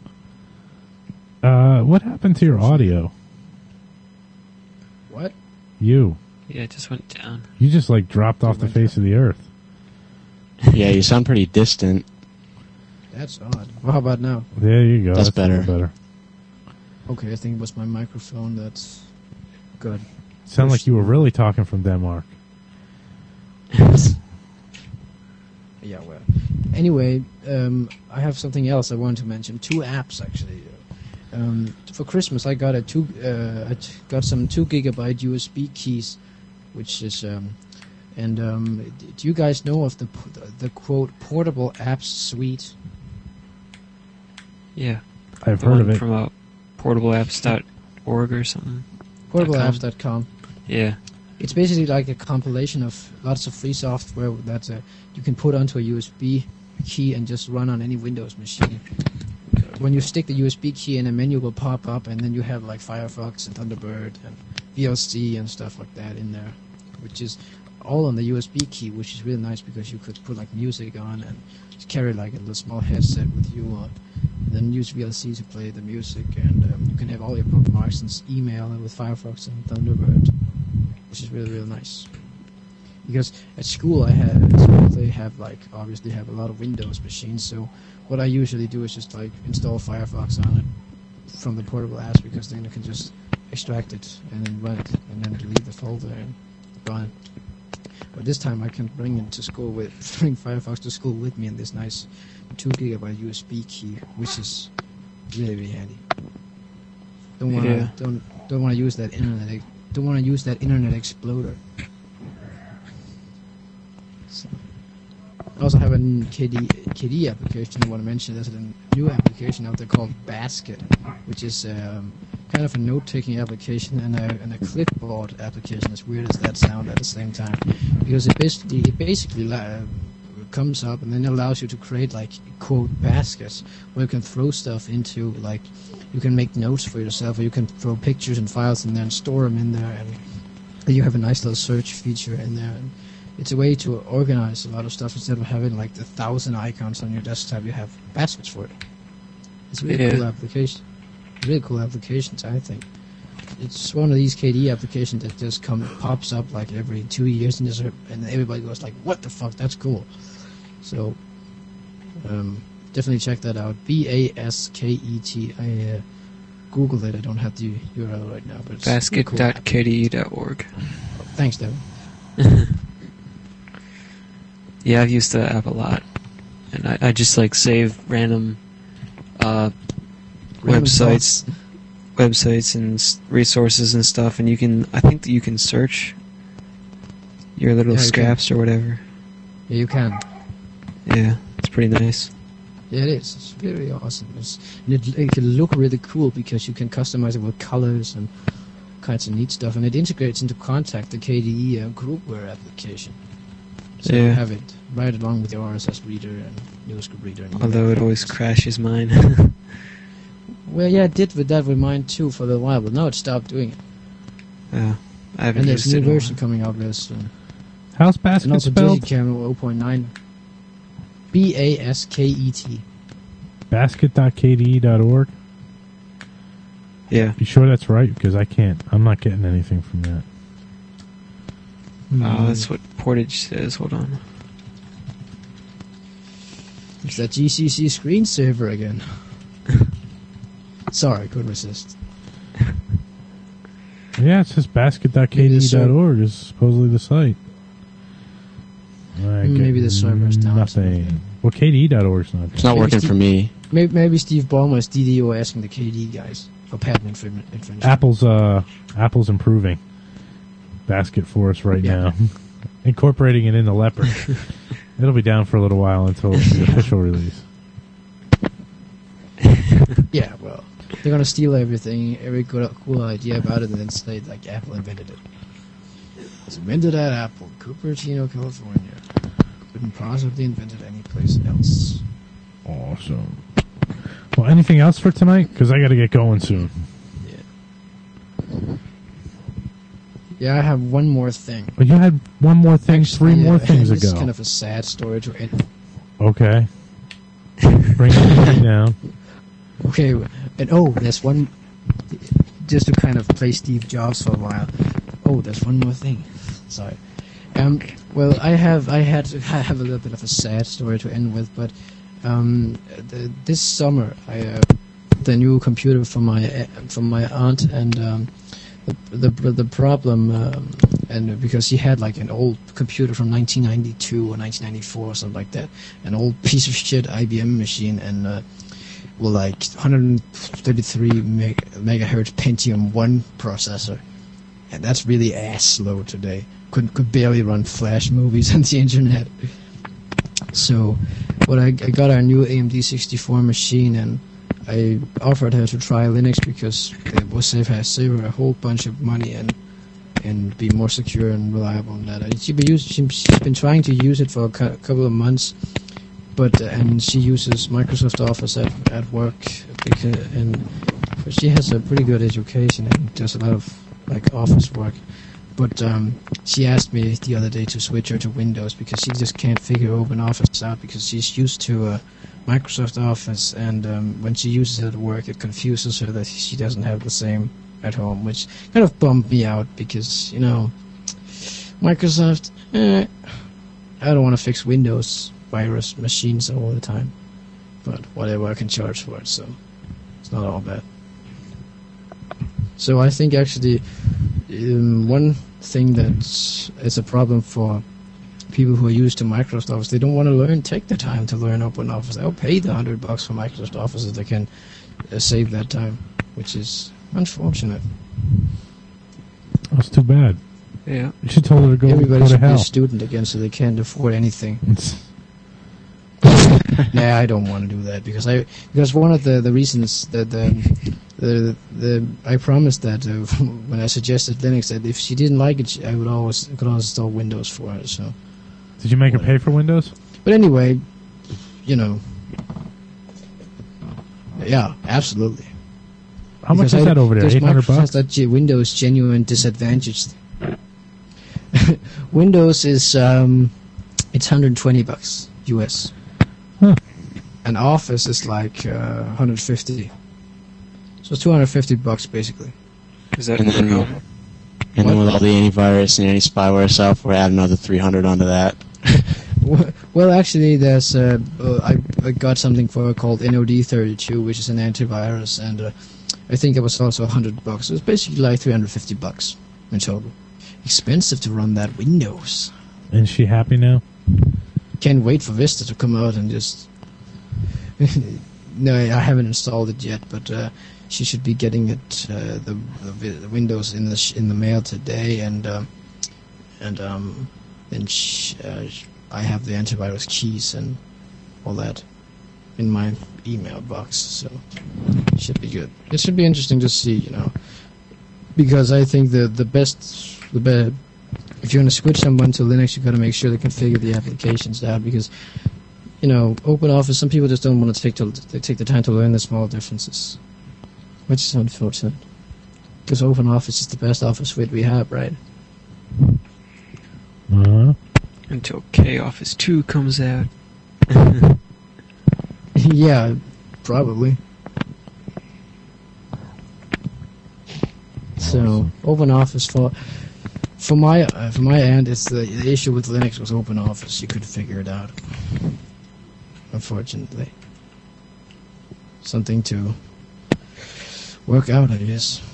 What happened to your audio? What? You. Yeah, it just went down. You just like dropped off the face of the earth. Yeah, you sound pretty distant. That's odd. Well, how about now? There you go. That's a little better. Okay, I think it was my microphone. That's good. Sound like you were really talking from Denmark. Yeah, well. Anyway, I have something else I wanted to mention. 2 apps, actually. For Christmas, I got got some 2 gigabyte USB keys, which is... do you guys know of the quote, portable apps suite? Yeah. I've The heard one of it. from portableapps.org or something. Portableapps.com. Yeah. It's basically like a compilation of lots of free software that you can put onto a USB key and just run on any Windows machine. When you stick the USB key in, a menu will pop up, and then you have like Firefox and Thunderbird and VLC and stuff like that in there, which is all on the USB key, which is really nice because you could put like music on and just carry like a little small headset with you on. Then use VLC to play the music, and you can have all your bookmarks and email with Firefox and Thunderbird, which is really, really nice. Because at school they have like obviously have a lot of Windows machines, so what I usually do is just like install Firefox on it from the portable apps, because then you can just extract it and then run it and then delete the folder and run it. But this time I can bring Firefox to school with me in this nice 2 gigabyte USB key, which is really, really handy. Don't want to use that internet. Don't want to use that Internet Explorer. So, I also have a KDE application I want to mention. There's a new application out there called Basket, which is kind of a note-taking application and a clipboard application, as weird as that sounds at the same time, because it basically comes up and then allows you to create like quote baskets where you can throw stuff into, like you can make notes for yourself, or you can throw pictures and files in there and store them in there, and you have a nice little search feature in there. And it's a way to organize a lot of stuff. Instead of having like 1,000 icons on your desktop, you have baskets for it. It's a really cool application. Really cool applications, I think. It's one of these KDE applications that just pops up like every 2 years, and everybody goes like, "What the fuck? That's cool." So, definitely check that out. BASKET. I Googled it. I don't have the URL right now, but it's basket.kde.org. Thanks, Devin. Yeah, I've used the app a lot, and I just like save random websites and resources and stuff, and I think that you can search your little scraps or whatever. Yeah, you can. Yeah, it's pretty nice. Yeah, it is. It's very awesome. It can look really cool because you can customize it with colors and kinds of neat stuff, and it integrates into Contact, the KDE groupware application. So you have it right along with the RSS reader and NewsGroup reader. Although it always crashes mine. Well, yeah, it did with mine too for a little while, but now it stopped doing it. Yeah, I haven't and there's used a it. new version coming out real soon. How's Basket and also spelled? Digicam 0.9. BASKET. Basket.kde.org? Yeah. You sure that's right? Because I'm not getting anything from that. Oh, that's what Portage says. Hold on. It's that GCC screensaver again. Sorry, couldn't resist. Yeah, it says basket.kde.org is supposedly the site. Maybe the server's down. Nothing. Well, KDE.org's not. It's not working for me. Maybe Steve Ballmer's DDO asking the KDE guys for patent infringement. Apple's improving Basket for us right now, incorporating it into Leopard. It'll be down for a little while until the official release. Yeah, well, they're gonna steal everything, every cool idea about it, and then say like Apple invented it. It's invented at Apple, Cupertino, California. Couldn't possibly invent it anyplace else. Awesome. Well, anything else for tonight? Because I got to get going soon. Yeah, I have one more thing. But you had one more thing, three more things ago. This is kind of a sad story to end. Okay. Bring it down. Okay, and there's one, just to kind of play Steve Jobs for a while. There's one more thing. Sorry. Well, I have a little bit of a sad story to end with, but this summer I the new computer from my aunt, and the problem, and because she had like an old computer from 1992 or 1994 or something like that, an old piece of shit IBM machine, and well, like 133 megahertz Pentium 1 processor, and that's really ass slow today. Could barely run Flash movies on the internet. So, I got our new AMD 64 machine, and I offered her to try Linux because it will save her a whole bunch of money and be more secure and reliable than that. She's been trying to use it for a couple of months, and she uses Microsoft Office at work but she has a pretty good education and does a lot of like office work. But she asked me the other day to switch her to Windows because she just can't figure OpenOffice out because she's used to Microsoft Office, and when she uses it at work, it confuses her that she doesn't have the same at home, which kind of bummed me out because, Microsoft, I don't want to fix Windows virus machines all the time, but whatever, I can charge for it, so it's not all bad. So I think actually one thing that is a problem for people who are used to Microsoft Office, they don't want to take the time to learn OpenOffice. They'll pay the $100 for Microsoft Office if they can save that time, which is unfortunate. That's too bad. Yeah. You should tell her to go Everybody to should be hell. a student again, so they can't afford anything. Nah, I don't want to do that because one of the reasons that I promised that when I suggested Linux, that if she didn't like it, I could always install Windows for her. So. Did you make her pay for Windows? But anyway, yeah, absolutely. How much is that over there? $800? That Windows genuine disadvantage. Windows is it's $120 US. Huh. And Office is like $150. So it's $250 basically. Is that And then with all the antivirus and anti-spyware software, add another $300 onto that. Well, actually, there's I got something called NOD32, which is an antivirus, and I think it was also $100. So it's basically like $350 in total. Expensive to run that Windows. Is she happy now? Can't wait for Vista to come out and just. No, I haven't installed it yet, but she should be getting it the Windows in the mail today, and then I have the antivirus keys and all that in my email box, so it should be good. It should be interesting to see, because I think the best if you're going to switch someone to Linux, you've got to make sure they can figure the applications out, because OpenOffice, some people just don't want to take the time to learn the small differences, which is unfortunate, because OpenOffice is the best office suite we have, right? Uh-huh. Until K-Office 2 comes out. Yeah, probably. So OpenOffice for my end, it's the issue with Linux was OpenOffice. You couldn't figure it out, unfortunately. Something to work out, I guess.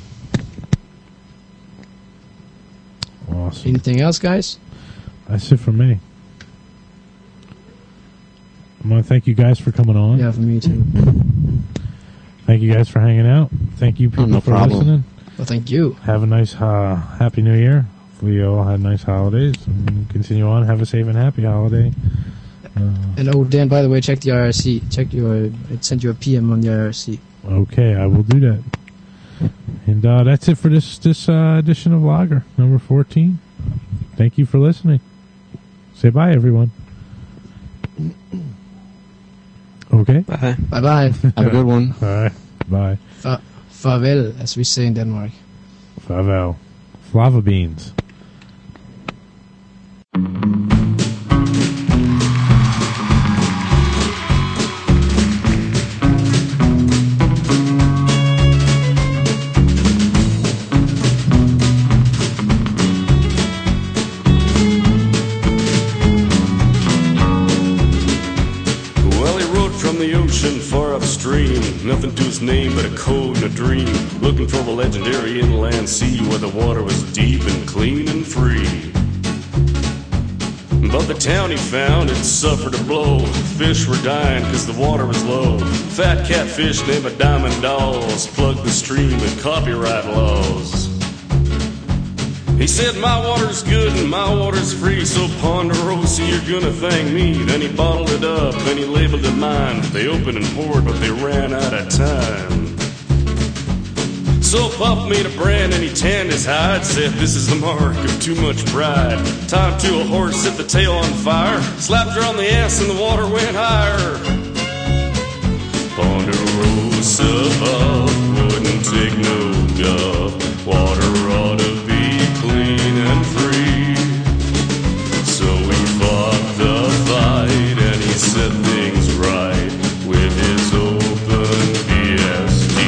Awesome. Anything else, guys? That's it for me. I want to thank you guys for coming on. Yeah, for me too. Thank you guys for hanging out. Thank you people no for problem. listening. Well, thank you. Have a nice Happy New Year. We all had nice holidays. And continue on. Have a safe and happy holiday. And Dan, by the way, check the IRC. It sent you a PM on the IRC. Okay, I will do that. And that's it for this edition of Lager, number 14. Thank you for listening. Say bye, everyone. Okay? Bye. Bye-bye. Have a good one. All right. Bye. Farvel, as we say in Denmark. Farewell. Flava beans. his name but a code and a dream, looking for the legendary inland sea where the water was deep and clean and free. But the town he found had suffered a blow. Fish were dying cause the water was low. Fat catfish named a Diamond Dolls plugged the stream with copyright laws. He said, my water's good and my water's free, so Ponderosa, you're gonna thank me. Then he bottled it up and he labeled it mine. They opened and poured, but they ran out of time. So Puff made a brand and he tanned his hide, said, this is the mark of too much pride. Tied him to a horse, set the tail on fire, slapped her on the ass and the water went higher. Ponderosa Puff wouldn't take no guff. Water ought to be clean and free. So he fought the fight and he set things right with his open VST.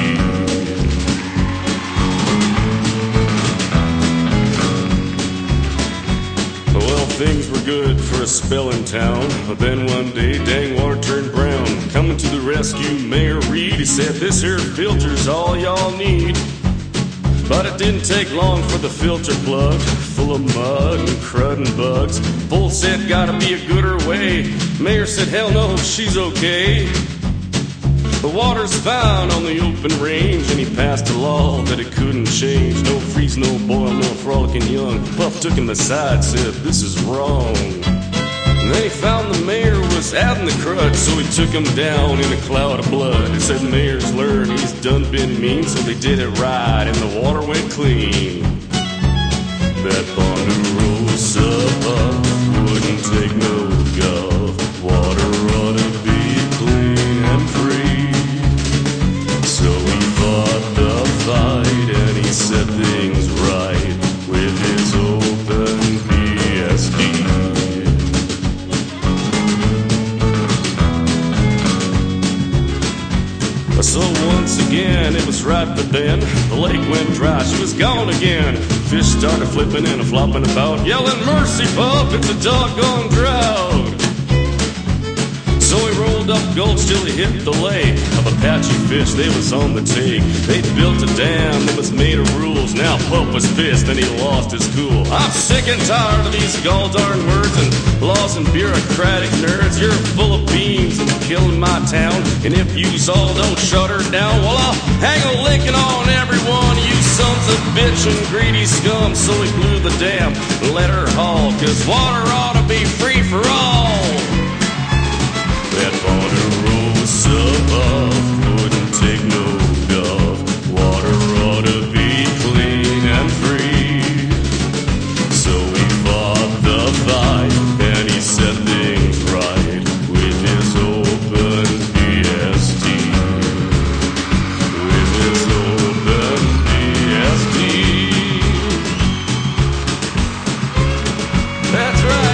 Well, things were good for a spell in town, but then one day, dang, water turned brown. Coming to the rescue, Mayor Reed, he said, this here filter's all y'all need. But it didn't take long for the filter plugged, full of mud and crud and bugs. Bull said, gotta be a gooder way. Mayor said, hell no, she's okay. The water's fine on the open range, and he passed a law that it couldn't change. No freeze, no boil, no frolicking young. Puff took him aside, said, this is wrong. And then he found the mayor was adding the crud, so he took him down in a cloud of blood. He said, mayors learn he's done been mean, so they did it right, and the water went clean. That Ponderosa Puff wouldn't take no guff. Water ought to be clean and free. So he fought the fight and he set things right with his open VSD. So once again, it was right, but then the lake went dry, she was gone again. Fish started flipping and flopping about, yelling, mercy, Puff, it's a doggone drought. So he rolled up gulch till he hit the lake of Apache fish, they was on the take. They'd built a dam that was made of rules, now Puff was pissed and he lost his cool. I'm sick and tired of these gall-darn words and laws and bureaucratic nerds. You're full of beans and killing my town, and if yous all don't shut her down, well, I'll hang a licking on every one of you sons of bitch and greedy scum. So he blew the dam and let her haul, cause water ought to be free for all. That Ponderosa Puff wouldn't take no guff. Water ought to be clean and free. So he fought the fight and he set things right with his open VST. With his open VST. That's right.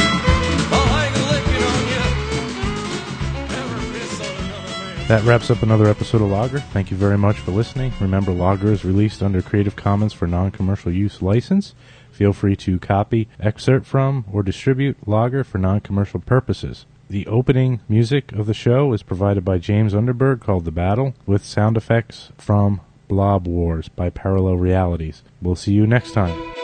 That wraps up another episode of Lager. Thank you very much for listening. Remember, Lager is released under Creative Commons for non-commercial use license. Feel free to copy, excerpt from, or distribute Lager for non-commercial purposes. The opening music of the show is provided by James Underberg, called The Battle, with sound effects from Blob Wars by Parallel Realities. We'll see you next time.